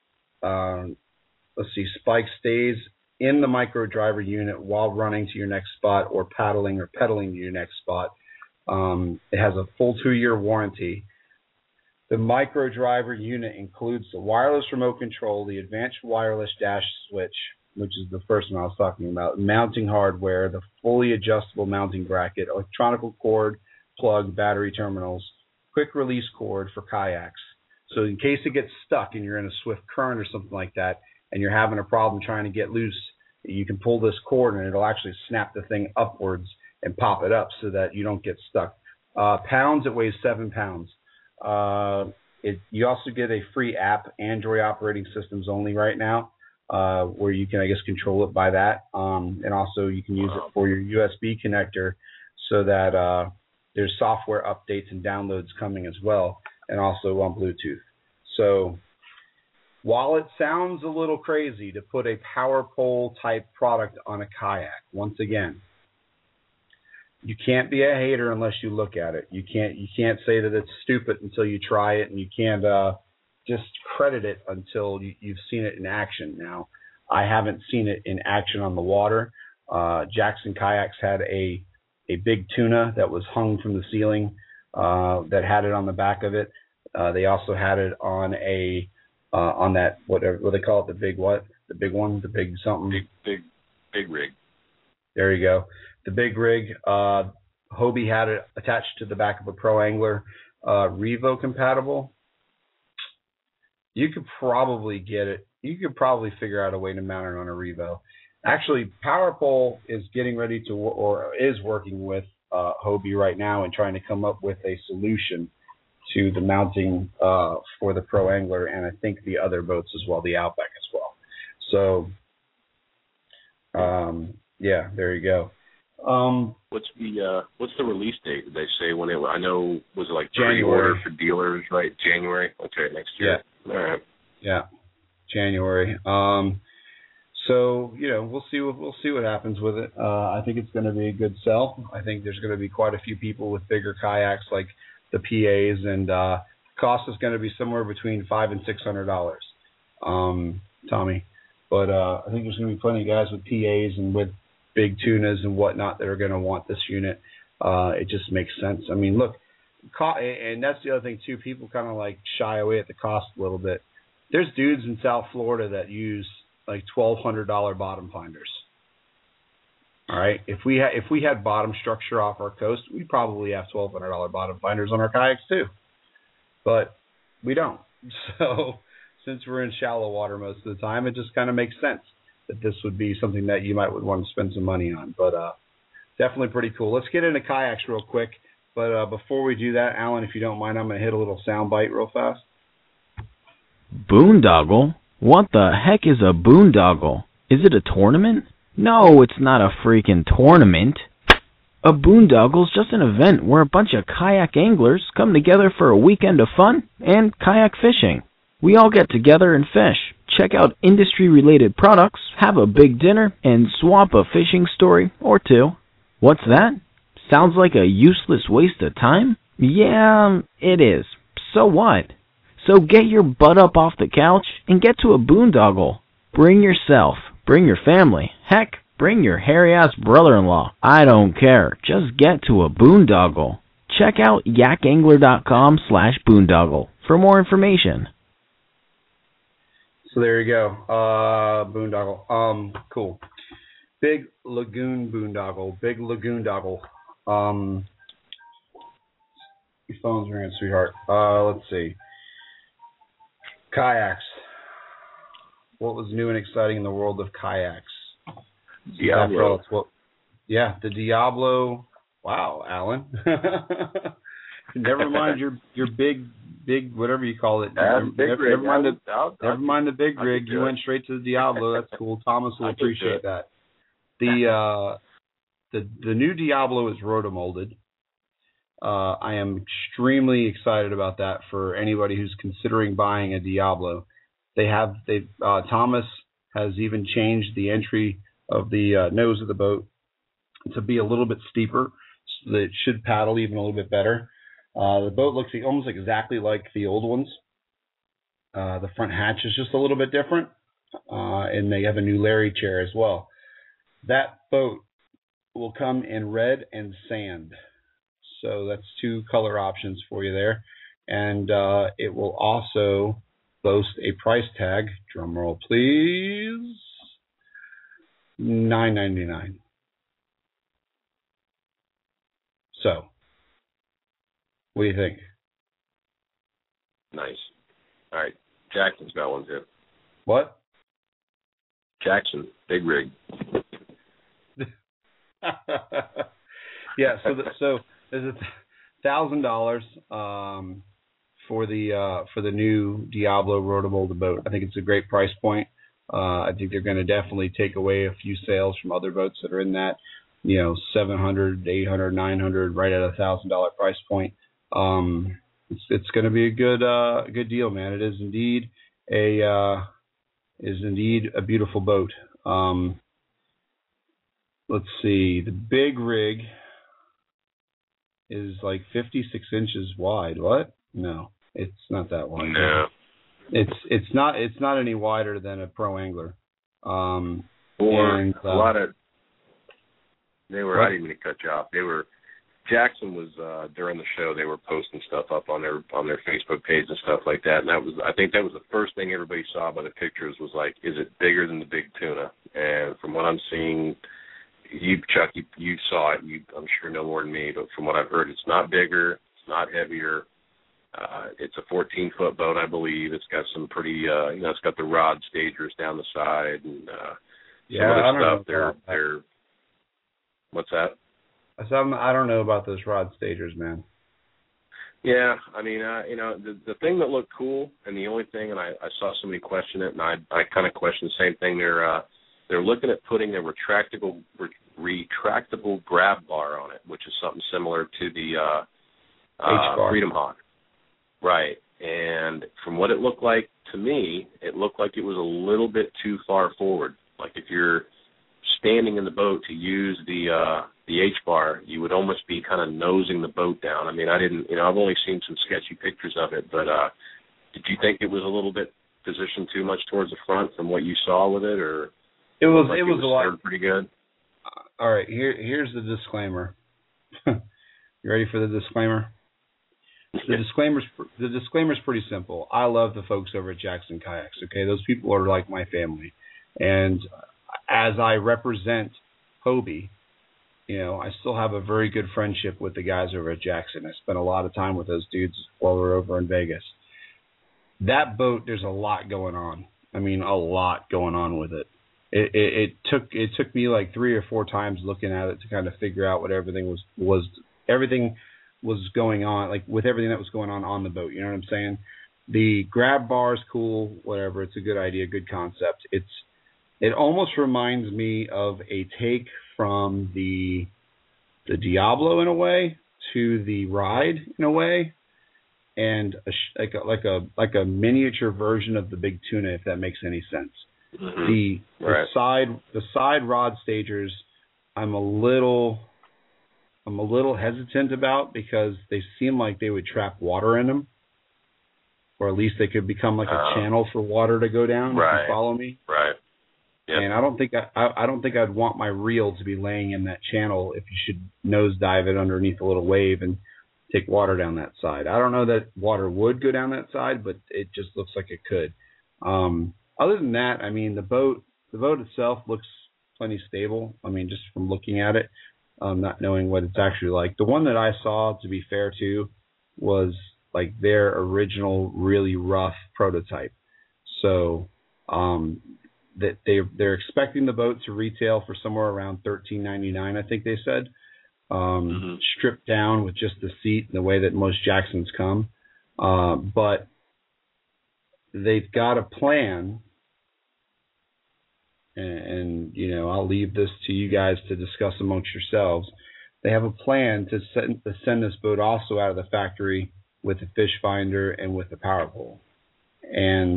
Um, let's see, spike stays in the micro driver unit while running to your next spot or paddling or pedaling to your next spot. Um, it has a full two-year warranty. The micro driver unit includes the wireless remote control, the advanced wireless dash switch, which is the first one I was talking about, mounting hardware, the fully adjustable mounting bracket, electronic cord, plug, battery terminals, quick release cord for kayaks. So in case it gets stuck and you're in a swift current or something like that and you're having a problem trying to get loose, you can pull this cord and it'll actually snap the thing upwards and pop it up so that you don't get stuck. Uh, pounds, it weighs seven pounds. Uh, it, you also get a free app, Android operating systems only right now, uh, where you can, I guess, control it by that. Um, and also you can use it for your U S B connector so that uh, there's software updates and downloads coming as well, and also on Bluetooth. So while it sounds a little crazy to put a power pole type product on a kayak, once again, you can't be a hater unless you look at it. You can't you can't say that it's stupid until you try it, and you can't uh, just credit it until you, you've seen it in action. Now, I haven't seen it in action on the water. Uh, Jackson Kayaks had a a big tuna that was hung from the ceiling uh, that had it on the back of it. Uh, they also had it on a uh, on that whatever what they call it, the big what the big one, the big something. Big big big rig. There you go. The big rig, uh, Hobie had it attached to the back of a Pro Angler, uh, Revo compatible. You could probably get it. You could probably figure out a way to mount it on a Revo. Actually, PowerPole is getting ready to, or is working with uh, Hobie right now and trying to come up with a solution to the mounting uh, for the Pro Angler and I think the other boats as well, the Outback as well. So, um, yeah, there you go. Um, what's the uh, what's the release date? Did they say when it? I know was it like January pre-order for dealers, right? January. Okay, next year. Yeah. All right. Yeah, January. Um, so you know we'll see what we'll see what happens with it. Uh, I think it's going to be a good sell. I think there's going to be quite a few people with bigger kayaks like the P As, and uh, cost is going to be somewhere between five and six hundred dollars. Um, Tommy, but uh, I think there's going to be plenty of guys with P As and with big tunas and whatnot that are going to want this unit. Uh, it just makes sense. I mean, look, co- and that's the other thing too. People kind of like shy away at the cost a little bit. There's dudes in South Florida that use like twelve hundred dollars bottom finders. All right. If we had if we had bottom structure off our coast, we'd probably have twelve hundred dollar bottom finders on our kayaks too. But we don't. So since we're in shallow water most of the time, it just kind of makes sense that this would be something that you might would want to spend some money on. But uh, definitely pretty cool. Let's get into kayaks real quick. But uh, before we do that, Alan, if you don't mind, I'm going to hit a little sound bite real fast. Boondoggle? What the heck is a boondoggle? Is it a tournament? No, it's not a freaking tournament. A boondoggle's just an event where a bunch of kayak anglers come together for a weekend of fun and kayak fishing. We all get together and fish, check out industry-related products, have a big dinner, and swap a fishing story or two. What's that? Sounds like a useless waste of time? Yeah, it is. So what? So get your butt up off the couch and get to a boondoggle. Bring yourself. Bring your family. Heck, bring your hairy-ass brother-in-law. I don't care. Just get to a boondoggle. Check out yakangler.com slash boondoggle for more information. So there you go. Uh, boondoggle. Um, cool. Big Lagoon boondoggle. Big Lagoon doggle. Um, your phone's ringing, sweetheart. Uh, let's see. Kayaks. What was new and exciting in the world of kayaks? Diablo. What, yeah, the Diablo. Wow, Alan. Never mind your your big big whatever you call it. Uh, never, big never, rig. never mind I'll, the I'll, never I'll, mind the big I rig. You went straight to the Diablo. That's cool. Thomas will appreciate that. The uh, the the new Diablo is rotomolded. Uh, I am extremely excited about that for anybody who's considering buying a Diablo. They have they uh, Thomas has even changed the entry of the uh, nose of the boat to be a little bit steeper, so that it should paddle even a little bit better. Uh, the boat looks almost exactly like the old ones. Uh, the front hatch is just a little bit different, uh, and they have a new Larry chair as well. That boat will come in red and sand. So that's two color options for you there. And uh, it will also boast a price tag, drum roll please, nine ninety-nine. So, what do you think? Nice. All right. Jackson's got one too. What? Jackson, big rig. Yeah, so the, so there's a thousand dollars um for the uh for the new Diablo rotomolded boat. I think it's a great price point. Uh I think they're going to definitely take away a few sales from other boats that are in that, you know, seven hundred, eight hundred, nine hundred, right at a thousand dollar price point. Um, it's it's going to be a good uh good deal, man. It is indeed a uh is indeed a beautiful boat. Um, let's see, the big rig is like fifty-six inches wide. What? No, it's not that wide. No. It's it's not it's not any wider than a pro angler. Um, or and, uh, a lot of they were. what? I didn't mean to cut you off. They were. Jackson was uh, during the show. They were posting stuff up on their on their Facebook page and stuff like that. And that was, I think, that was the first thing everybody saw by the pictures was like, is it bigger than the big tuna? And from what I'm seeing, you Chuck, you, you saw it. You, I'm sure know more than me, but from what I've heard, it's not bigger. It's not heavier. Uh, it's a fourteen foot boat, I believe. It's got some pretty, uh, you know, it's got the rod stagers down the side and uh, Yeah, some I other don't know stuff. They're about that. they're. What's that? So I'm, I don't know about those rod stagers, man. Yeah, I mean, uh, you know, the the thing that looked cool, and the only thing, and I, I saw somebody question it, and I I kind of questioned the same thing. They're uh, they're looking at putting a retractable re, retractable grab bar on it, which is something similar to the uh, uh, Freedom Hawk, right? And from what it looked like to me, it looked like it was a little bit too far forward. Like if you're standing in the boat to use the uh, the H bar, you would almost be kind of nosing the boat down. I mean, I didn't, you know, I've only seen some sketchy pictures of it, but uh, did you think it was a little bit positioned too much towards the front from what you saw with it, or it was like it was, was a lot pretty good? All right, here here's the disclaimer. You ready for the disclaimer? The disclaimer's the disclaimer's pretty simple. I love the folks over at Jackson Kayaks. Okay, those people are like my family, and as I represent Hobie, you know, I still have a very good friendship with the guys over at Jackson. I spent a lot of time with those dudes while we were over in Vegas. That boat, there's a lot going on. I mean, a lot going on with it. It, it, it took it took me like three or four times looking at it to kind of figure out what everything was was everything was going on, like with everything that was going on on the boat. You know what I'm saying? The grab bar is cool, whatever. It's a good idea, good concept. It's it almost reminds me of a take from the the Diablo in a way to the Ride in a way, and a, like a, like a like a miniature version of the Big Tuna, if that makes any sense. Mm-hmm. The, the right. side the side rod stagers, I'm a little I'm a little hesitant about because they seem like they would trap water in them, or at least they could become like a uh, channel for water to go down. Right. If you follow me, right? Yep. And I don't think I, I I don't think I'd want my reel to be laying in that channel if you should nosedive it underneath a little wave and take water down that side. I don't know that water would go down that side, but it just looks like it could. Um, other than that, I mean, the boat the boat itself looks plenty stable. I mean, just from looking at it, um, not knowing what it's actually like. The one that I saw, to be fair to, was like their original really rough prototype. So um, that they they're expecting the boat to retail for somewhere around thirteen ninety-nine, I think they said. Um, mm-hmm. Stripped down with just the seat, the way that most Jacksons come. Uh, but they've got a plan, and, and, you know, I'll leave this to you guys to discuss amongst yourselves. They have a plan to send, to send this boat also out of the factory with a fish finder and with a power pole. And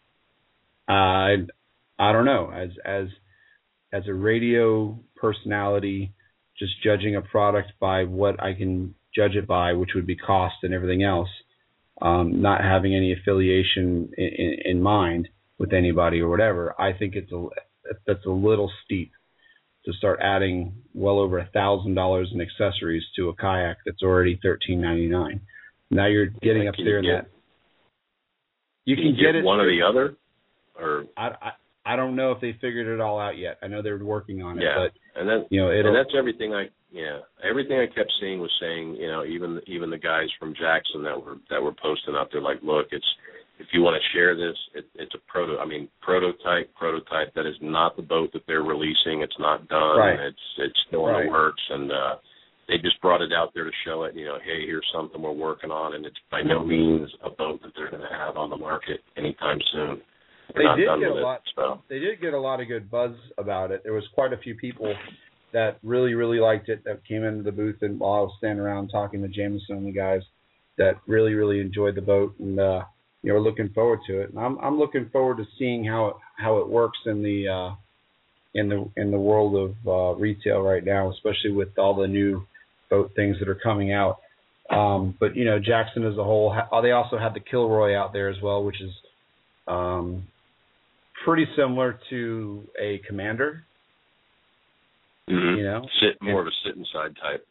I, I don't know, as as as a radio personality, just judging a product by what I can judge it by, which would be cost and everything else, um, not having any affiliation in, in, in mind with anybody or whatever, I think it's a that's a little steep to start adding well over a thousand dollars in accessories to a kayak that's already thirteen ninety-nine. Now you're getting up there in that. You can, can you get, get it one or the other, or I, I I don't know if they figured it all out yet. I know they're working on it, yeah. but and that you know, and that's everything I yeah everything I kept seeing was saying, you know, even even the guys from Jackson that were that were posting up there, like, look, it's if you want to share this, it, it's a proto I mean prototype prototype that is not the boat that they're releasing. It's not done. Right. It's it's still in right. the works, and uh, they just brought it out there to show it. You know, hey, here's something we're working on, and it's by no means a boat that they're going to have on the market anytime soon. They did get a lot. It, so. They did get a lot of good buzz about it. There was quite a few people that really, really liked it that came into the booth, and while I was standing around talking to Jameson and the guys, that really, really enjoyed the boat, and uh, you know, we're looking forward to it. And I'm, I'm looking forward to seeing how it, how it works in the uh, in the in the world of uh, retail right now, especially with all the new boat things that are coming out. Um, but you know, Jackson as a whole, they also had the Kilroy out there as well, which is um, pretty similar to a Commander. Mm-hmm. You know, sit more and, of a sit inside type.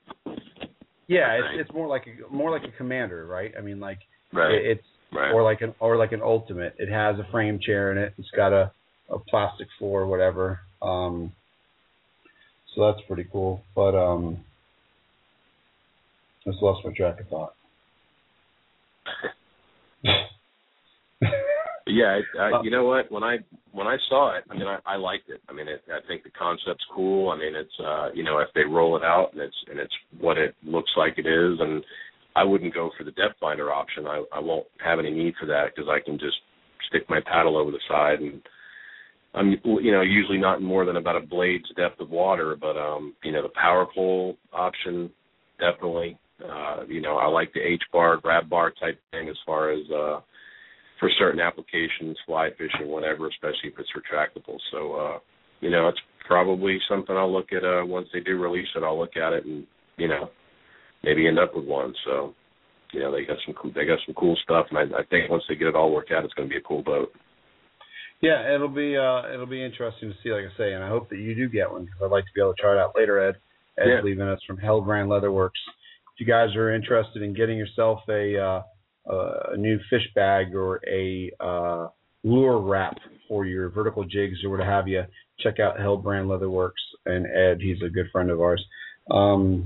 Yeah, it's, it's more like a more like a Commander, right? I mean, like right. it, it's right. or like an or like an Ultimate. It has a frame chair in it. It's got a, a plastic floor or whatever. Um, so that's pretty cool. But um, I just lost my track of thought. Yeah, I, I, you know what? When I when I saw it, I mean, I, I liked it. I mean, it, I think the concept's cool. I mean, it's uh, you know, if they roll it out and it's and it's what it looks like it is, and I wouldn't go for the depth finder option. I I won't have any need for that because I can just stick my paddle over the side, and I'm you know usually not more than about a blade's depth of water. But um, you know, the power pole option definitely. Uh, you know, I like the H bar, grab bar type thing as far as. Uh, for certain applications, fly fishing, whatever, especially if it's retractable. So, uh, you know, it's probably something I'll look at uh, once they do release it. I'll look at it and, you know, maybe end up with one. So, you know, they got some they got some cool stuff, and I, I think once they get it all worked out, it's going to be a cool boat. Yeah, it'll be uh, it'll be interesting to see, like I say, and I hope that you do get one because I'd like to be able to try it out later. Ed, Ed's yeah. leaving us from Hellbrand Leatherworks. If you guys are interested in getting yourself a uh, Uh, a new fish bag or a uh, lure wrap for your vertical jigs or what have you, check out Hellbrand Leatherworks and Ed. He's a good friend of ours. Um,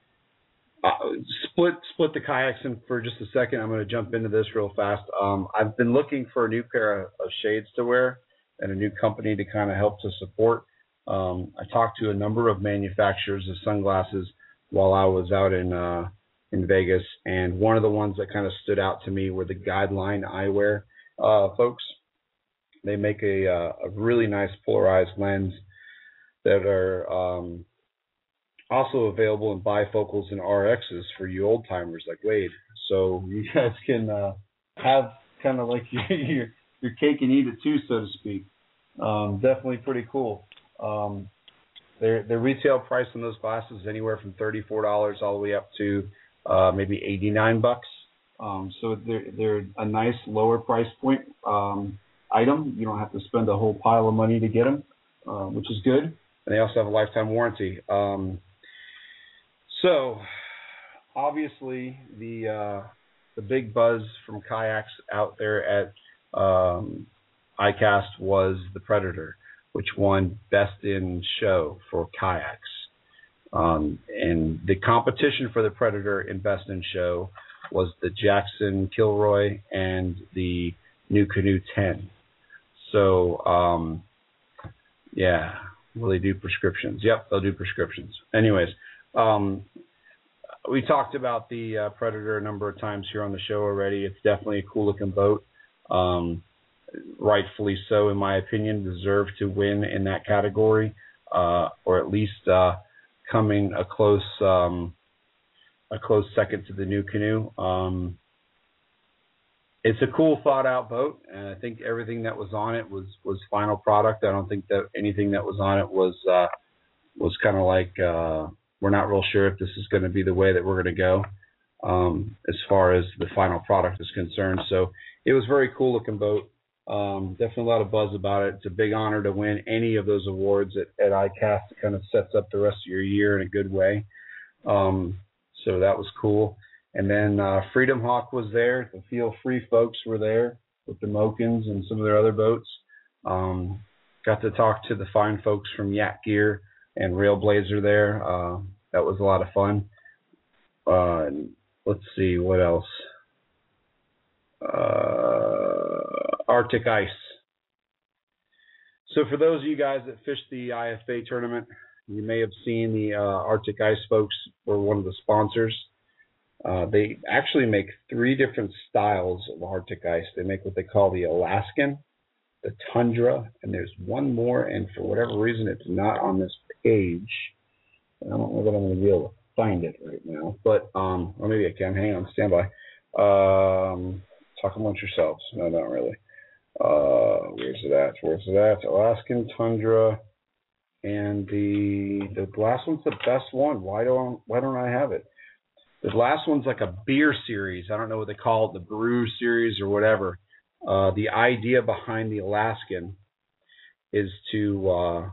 uh, split split the kayaks in for just a second. I'm going to jump into this real fast. Um, I've been looking for a new pair of, of shades to wear and a new company to kind of help to support. Um, I talked to a number of manufacturers of sunglasses while I was out in uh, in Vegas, and one of the ones that kind of stood out to me were the Guideline Eyewear uh, folks. They make a, uh, a really nice polarized lens that are um, also available in bifocals and R Xs for you old timers like Wade. So you guys can uh, have kind of like your, your your cake and eat it too, so to speak. Um, definitely pretty cool. Um, their their retail price on those glasses is anywhere from thirty-four dollars all the way up to uh, maybe eighty-nine bucks. Um, so they're they're a nice lower price point um, item. You don't have to spend a whole pile of money to get them, uh, which is good. And they also have a lifetime warranty. Um, so obviously the uh, the big buzz from kayaks out there at um, ICAST was the Predator, which won Best in Show for kayaks. Um, and the competition for the Predator in Best in Show was the Jackson Kilroy and the NuCanoe ten. So, um, yeah, will they do prescriptions? Yep, they'll do prescriptions. Anyways, um, we talked about the uh, Predator a number of times here on the show already. It's definitely a cool-looking boat. Um, rightfully so, in my opinion, deserve to win in that category, uh, or at least uh, coming a close um, a close second to the NuCanoe. Um, it's a cool, thought-out boat, and I think everything that was on it was, was final product. I don't think that anything that was on it was uh, was kind of like uh, we're not real sure if this is going to be the way that we're going to go um, as far as the final product is concerned. So it was a very cool-looking boat. Um, definitely a lot of buzz about it. It's a big honor to win any of those awards at, at ICAST. It kind of sets up the rest of your year in a good way. Um, so that was cool. And then uh, Freedom Hawk was there. The Feel Free folks were there with the Mokins and some of their other boats. Um, got to talk to the fine folks from Yak Gear and Railblazer there. Uh, that was a lot of fun. Uh, let's see, what else? Uh, Arctic Ice. So for those of you guys that fished the I F A tournament, you may have seen the uh, Arctic Ice folks were one of the sponsors. Uh, they actually make three different styles of Arctic Ice. They make what they call the Alaskan, the Tundra, and there's one more, and for whatever reason it's not on this page. I don't know that I'm going to be able to find it right now, but um, or maybe I can. Hang on, stand by. Um, talk amongst yourselves. No, not really. Uh, where's it at? Where's it at? Alaskan Tundra, and the the last one's the best one. Why don't Why don't I have it? The last one's like a beer series. I don't know what they call it, the brew series or whatever. Uh, the idea behind the Alaskan is to, uh,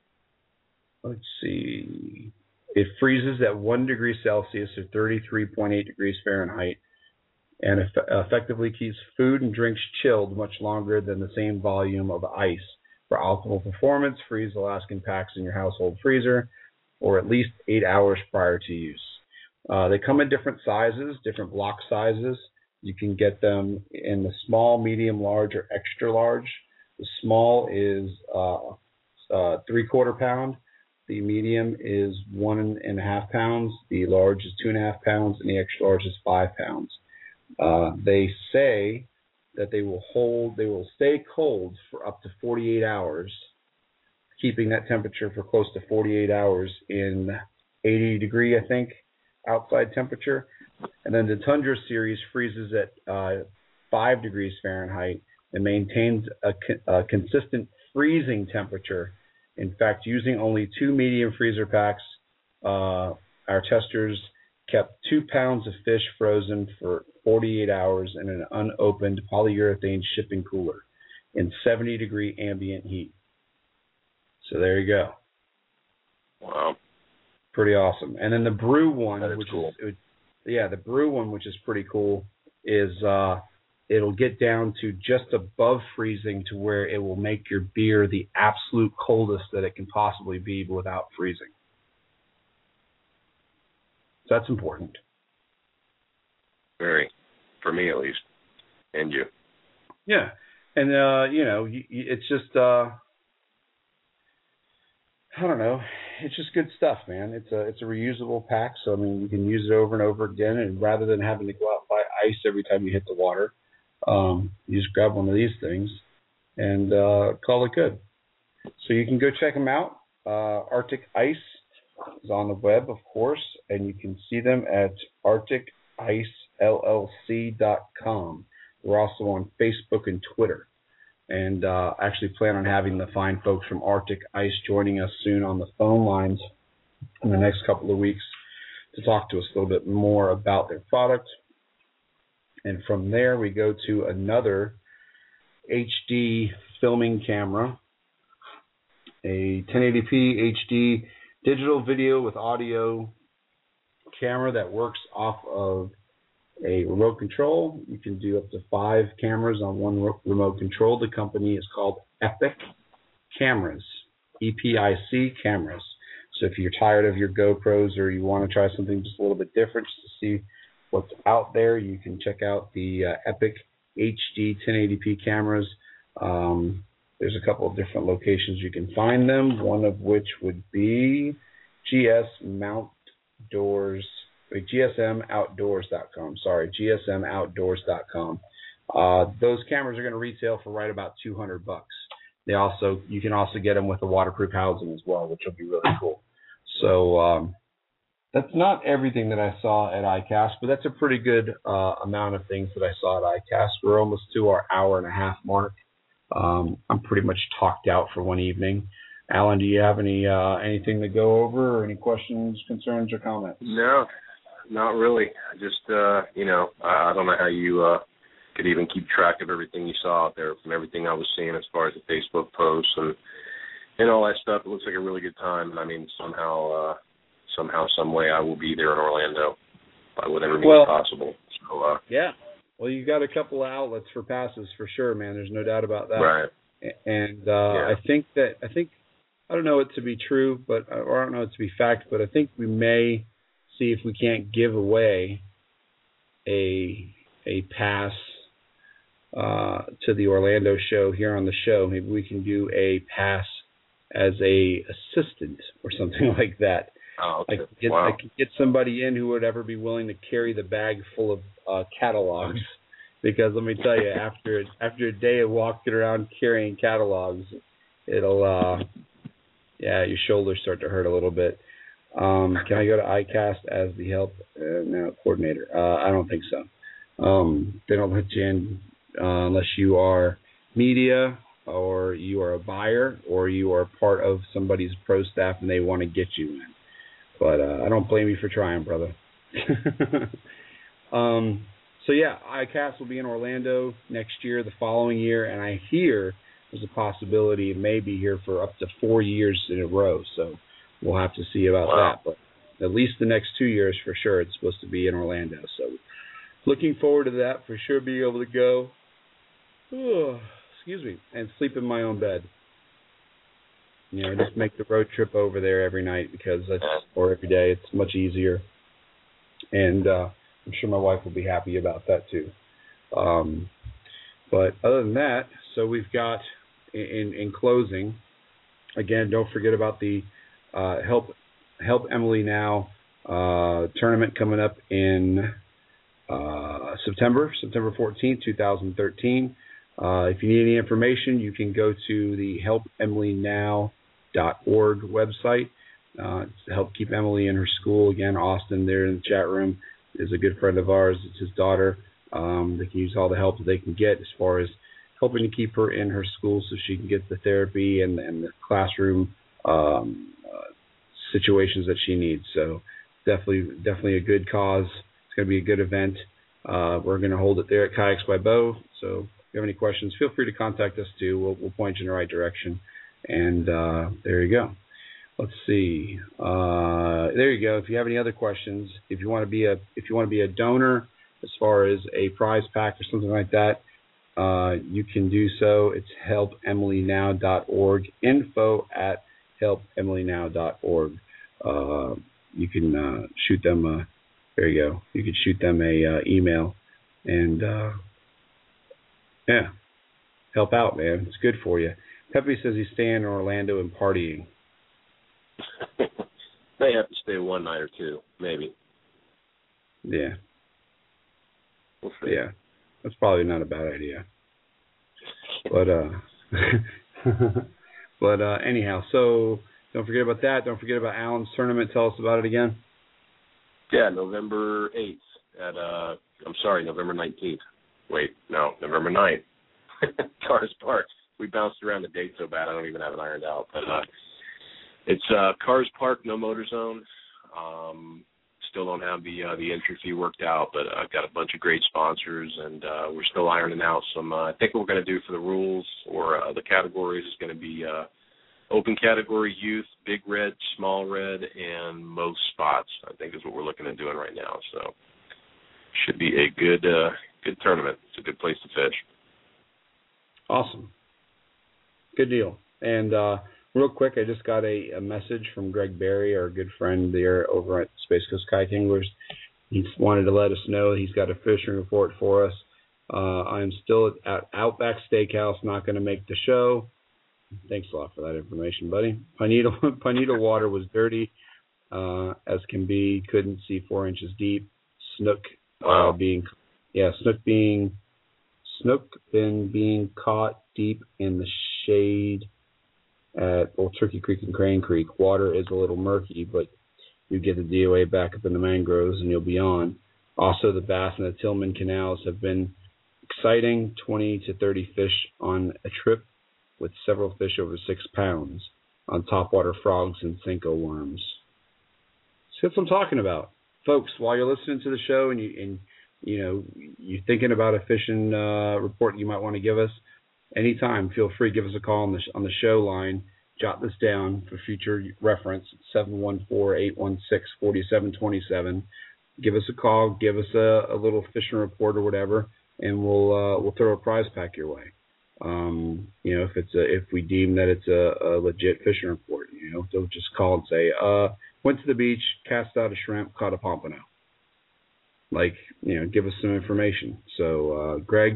let's see, it freezes at one degree Celsius or thirty-three point eight degrees Fahrenheit and eff- effectively keeps food and drinks chilled much longer than the same volume of ice. For optimal performance, freeze Alaskan packs in your household freezer or at least eight hours prior to use. Uh, they come in different sizes, different block sizes. You can get them in the small, medium, large, or extra large. The small is uh, uh, three-quarter pound. The medium is one and a half pounds. The large is two and a half pounds, and the extra large is five pounds. Uh, they say that they will hold, they will stay cold for up to forty-eight hours, keeping that temperature for close to forty-eight hours in eighty degree, I think, outside temperature. And then the Tundra series freezes at uh, five degrees Fahrenheit and maintains a, co- a consistent freezing temperature. In fact, using only two medium freezer packs, uh, our testers kept two pounds of fish frozen for forty-eight hours in an unopened polyurethane shipping cooler in seventy degree ambient heat. So there you go. Wow. Pretty awesome. And then the brew one, That is which cool. is, it, yeah, the brew one, which is pretty cool, is uh, it'll get down to just above freezing to where it will make your beer the absolute coldest that it can possibly be without freezing. So that's important. Very, for me at least, and you. Yeah, and uh, you know, it's just uh, I don't know, it's just good stuff, man. It's a it's a reusable pack, so I mean, you can use it over and over again, and rather than having to go out and buy ice every time you hit the water, um, you just grab one of these things and uh, call it good. So you can go check them out. Uh, Arctic Ice is on the web, of course, and you can see them at arctic ice l l c dot com. We're also on Facebook and Twitter, and uh, actually plan on having the fine folks from Arctic Ice joining us soon on the phone lines in the next couple of weeks to talk to us a little bit more about their product. And from there, we go to another H D filming camera, a ten eighty p H D digital video with audio camera that works off of a remote control. You can do up to five cameras on one remote control. The company is called Epic Cameras, E P I C Cameras. So if you're tired of your GoPros or you want to try something just a little bit different just to see what's out there, you can check out the uh, Epic H D ten eighty p cameras. Um, there's a couple of different locations you can find them, one of which would be G S Mount Doors, G S M outdoors dot com. Sorry, G S M outdoors dot com. Uh, those cameras are going to retail for right about two hundred bucks. They also, you can also get them with a waterproof housing as well, which will be really cool. So um, that's not everything that I saw at I CAST, but that's a pretty good uh, amount of things that I saw at I CAST. We're almost to our hour and a half mark. Um, I'm pretty much talked out for one evening. Alan, do you have any uh, anything to go over, or any questions, concerns, or comments? No, not really. Just, uh, you know, I, I don't know how you uh, could even keep track of everything you saw out there from everything I was seeing as far as the Facebook posts and and all that stuff. It looks like a really good time. And I mean, somehow, uh, somehow, some way I will be there in Orlando by whatever means well, possible. So, uh, yeah. Well, you got a couple of outlets for passes for sure, man. There's no doubt about that. Right. And uh, yeah. I think that, I think, I don't know it to be true, but or I don't know it to be fact, but I think we may see if we can't give away a a pass uh, to the Orlando show here on the show. Maybe we can do a pass as a assistant or something like that. Oh, okay. I could get, wow. I could get somebody in who would ever be willing to carry the bag full of uh, catalogs, because let me tell you, after after a day of walking around carrying catalogs, it'll uh, yeah, your shoulders start to hurt a little bit. Um, can I go to I CAST as the help uh, now coordinator? Uh, I don't think so. Um, they don't let you in uh, unless you are media, or you are a buyer, or you are part of somebody's pro staff and they want to get you in. But uh, I don't blame you for trying, brother. um, so, yeah, I CAST will be in Orlando next year, the following year, and I hear there's a possibility it may be here for up to four years in a row. So we'll have to see about wow. that. But at least the next two years for sure it's supposed to be in Orlando. So looking forward to that, for sure, being able to go, oh, excuse me, and sleep in my own bed. You know, just make the road trip over there every night, because that's, or every day, it's much easier. And uh, I'm sure my wife will be happy about that too. Um, but other than that, so we've got, in, in closing, again, don't forget about the uh, Help Help Emily Now uh, tournament coming up in uh, September, September fourteenth, twenty thirteen. Uh, if you need any information, you can go to the help emily now dot org website. Uh, to help keep Emily in her school. Again, Austin there in the chat room is a good friend of ours. It's his daughter. Um, they can use all the help that they can get as far as helping to keep her in her school so she can get the therapy and, and the classroom um, uh, situations that she needs. So definitely, definitely a good cause. It's going to be a good event. Uh, we're going to hold it there at Kayaks by Bo. So if you have any questions, feel free to contact us too. We'll, we'll point you in the right direction. And uh, there you go. Let's see. Uh, there you go. If you have any other questions, if you want to be a if you want to be a donor as far as a prize pack or something like that, uh, you can do so. It's help emily now dot org, info at help emily now dot org. Uh, you can uh, shoot them, uh, there you go, you can shoot them a uh, email and, uh, yeah, help out, man. It's good for you. Pepe says he's staying in Orlando and partying. They have to stay one night or two, maybe. Yeah. We'll see. Yeah. That's probably not a bad idea. But uh but uh anyhow, so don't forget about that. Don't forget about Alan's tournament. Tell us about it again. Yeah, November eighth at uh I'm sorry, November nineteenth. Wait, no, November ninth. Cars Park. We bounced around the date so bad I don't even have it ironed out. But uh it's uh Cars Park, no motor zone. Um Still don't have the uh, the entry fee worked out, but I've got a bunch of great sponsors, and uh, we're still ironing out some. Uh, I think what we're going to do for the rules or uh, the categories is going to be uh, open category, youth, big red, small red, and most spots. I think is what we're looking at doing right now. So should be a good uh, good tournament. It's a good place to fish. Awesome, good deal. And uh, real quick, I just got a, a message from Greg Berry, our good friend there over at Space Coast Kayak Anglers. He wanted to let us know he's got a fishing report for us. Uh, I'm still at Outback Steakhouse, not going to make the show. Thanks a lot for that information, buddy. Pinedo, Pinedo water was dirty uh, as can be. Couldn't see four inches deep. Snook uh, being, yeah, snook being, snook been being caught deep in the shade at Old Turkey Creek and Crane Creek. Water is a little murky, but you get the D O A back up in the mangroves and you'll be on. Also, the bass and the Tillman canals have been exciting, twenty to thirty fish on a trip with several fish over six pounds on topwater frogs and Cinco worms. So that's what I'm talking about. Folks, while you're listening to the show and, you, and you know, you're thinking about a fishing uh, report you might want to give us, anytime, feel free, give us a call on the on the show line. Jot this down for future reference. seven one four, eight one six, four seven two seven. Give us a call. Give us a, a little fishing report or whatever, and we'll uh, we'll throw a prize pack your way. Um, you know, if it's a, if we deem that it's a, a legit fishing report, you know, don't just call and say, uh, went to the beach, cast out a shrimp, caught a pompano. Like, you know, give us some information. So, uh, Greg.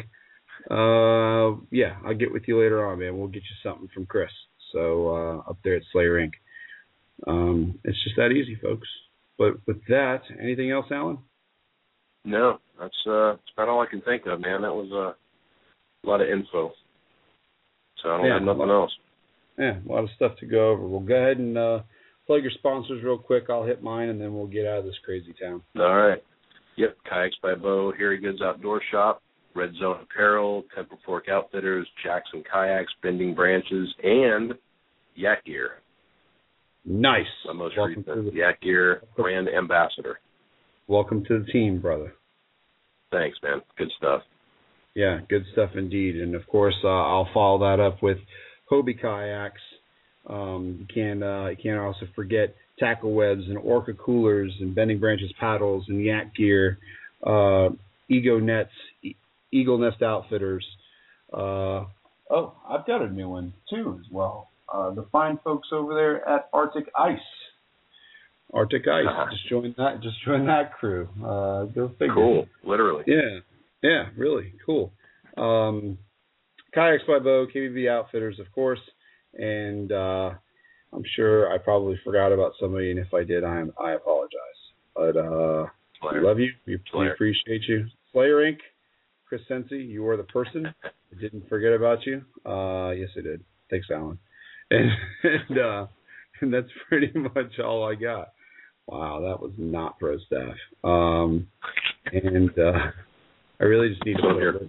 Uh, yeah, I'll get with you later on, man. We'll get you something from Chris. So uh, up there at Slayer Incorporated. Um, it's just that easy, folks. But with that, anything else, Alan? No, that's uh, that's about all I can think of, man. That was uh, a lot of info. So I don't yeah, have nothing lot, else. Yeah, a lot of stuff to go over. We'll go ahead and uh, plug your sponsors real quick. I'll hit mine, and then we'll get out of this crazy town. All right. Yep, Kayaks by Bo, Harry Goods Outdoor Shop, Red Zone Apparel, Temple Fork Outfitters, Jackson Kayaks, Bending Branches, and Yak Gear. Nice. My most Welcome recent the, Yak Gear brand ambassador. Welcome to the team, brother. Thanks, man. Good stuff. Yeah, good stuff indeed. And, of course, uh, I'll follow that up with Hobie Kayaks. Um, you can't, uh, you can't also forget Tackle Webs and Orca Coolers and Bending Branches Paddles and Yak Gear, uh, Ego Nets, e- Eagle Nest Outfitters. Uh, oh, I've got a new one, too, as well. Uh, the fine folks over there at Arctic Ice. Arctic Ice. Uh-huh. Just join that. Just join that crew. Uh, go figure. Cool. Literally. Yeah. Yeah. Really cool. Um, Kayaks by Bo, K B B Outfitters, of course, and uh, I'm sure I probably forgot about somebody, and if I did, I am I apologize. But uh, we love you. We, we appreciate you. Slayer Incorporated. Chris Sensi, you are the person. I didn't forget about you. Uh, yes, I did. Thanks, Alan. And and, uh, and that's pretty much all I got. Wow, that was not pro staff. Um, and uh, I really just need to put it.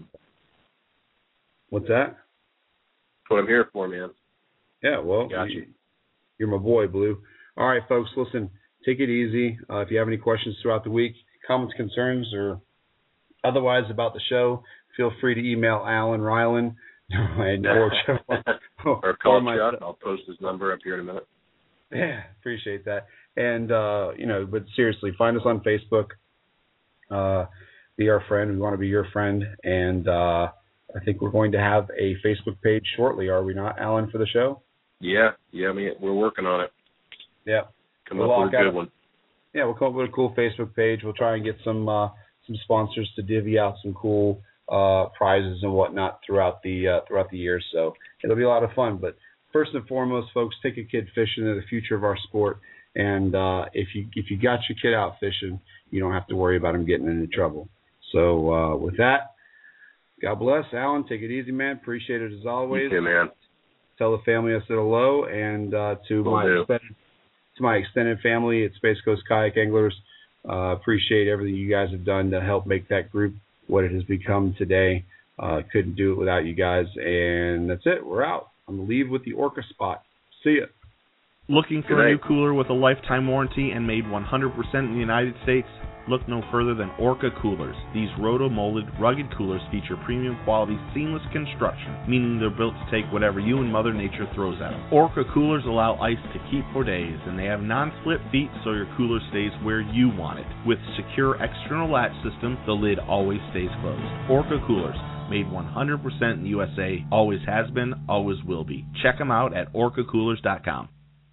What's that? That's what I'm here for, man. Yeah, well, got you. you. You're my boy, Blue. All right, folks, listen, take it easy. Uh, if you have any questions throughout the week, comments, concerns, or otherwise about the show, feel free to email Alan Ryland or, or, or call Chuck. I'll post his number up here in a minute. Yeah, appreciate that. And, uh, you know, but seriously, find us on Facebook. Uh, be our friend. We want to be your friend. And uh, I think we're going to have a Facebook page shortly, are we not, Alan, for the show? Yeah, yeah, I mean, we're working on it. Yeah. Come we'll up with a good one. Yeah, we'll come up with a cool Facebook page. We'll try and get some uh, some sponsors to divvy out some cool uh, prizes and whatnot throughout the uh, throughout the year. So it'll be a lot of fun. But first and foremost, folks, take a kid fishing. They're the future of our sport. And uh, if you if you got your kid out fishing, you don't have to worry about him getting into trouble. So uh, with that, God bless. Alan, take it easy, man. Appreciate it as always. You too, man. Tell the family I said hello, and uh, to Will my do. extended to my extended family at Space Coast Kayak Anglers. Uh, appreciate everything you guys have done to help make that group what it has become today. Uh, couldn't do it without you guys. And that's it. We're out. I'm going to leave with the Orca spot. See ya. Looking for a new cooler with a lifetime warranty and made one hundred percent in the United States? Look no further than Orca Coolers. These roto-molded, rugged coolers feature premium quality, seamless construction, meaning they're built to take whatever you and Mother Nature throws at them. Orca Coolers allow ice to keep for days, and they have non-slip feet so your cooler stays where you want it. With secure external latch system, the lid always stays closed. Orca Coolers, made one hundred percent in the U S A, always has been, always will be. Check them out at orca coolers dot com.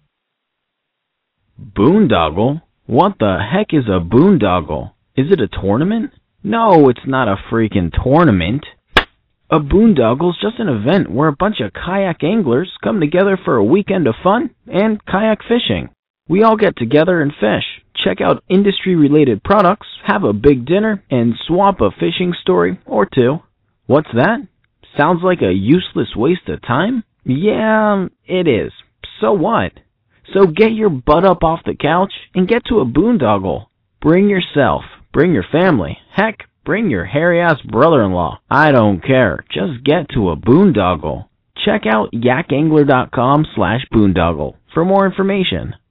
Boondoggle? What the heck is a boondoggle? Is it a tournament? No, it's not a freaking tournament. A boondoggle's just an event where a bunch of kayak anglers come together for a weekend of fun and kayak fishing. We all get together and fish, check out industry-related products, have a big dinner, and swap a fishing story or two. What's that? Sounds like a useless waste of time? Yeah, it is. So what? So get your butt up off the couch and get to a boondoggle. Bring yourself. Bring your family. Heck, bring your hairy-ass brother-in-law. I don't care. Just get to a boondoggle. Check out yak angler dot com slash boondoggle for more information.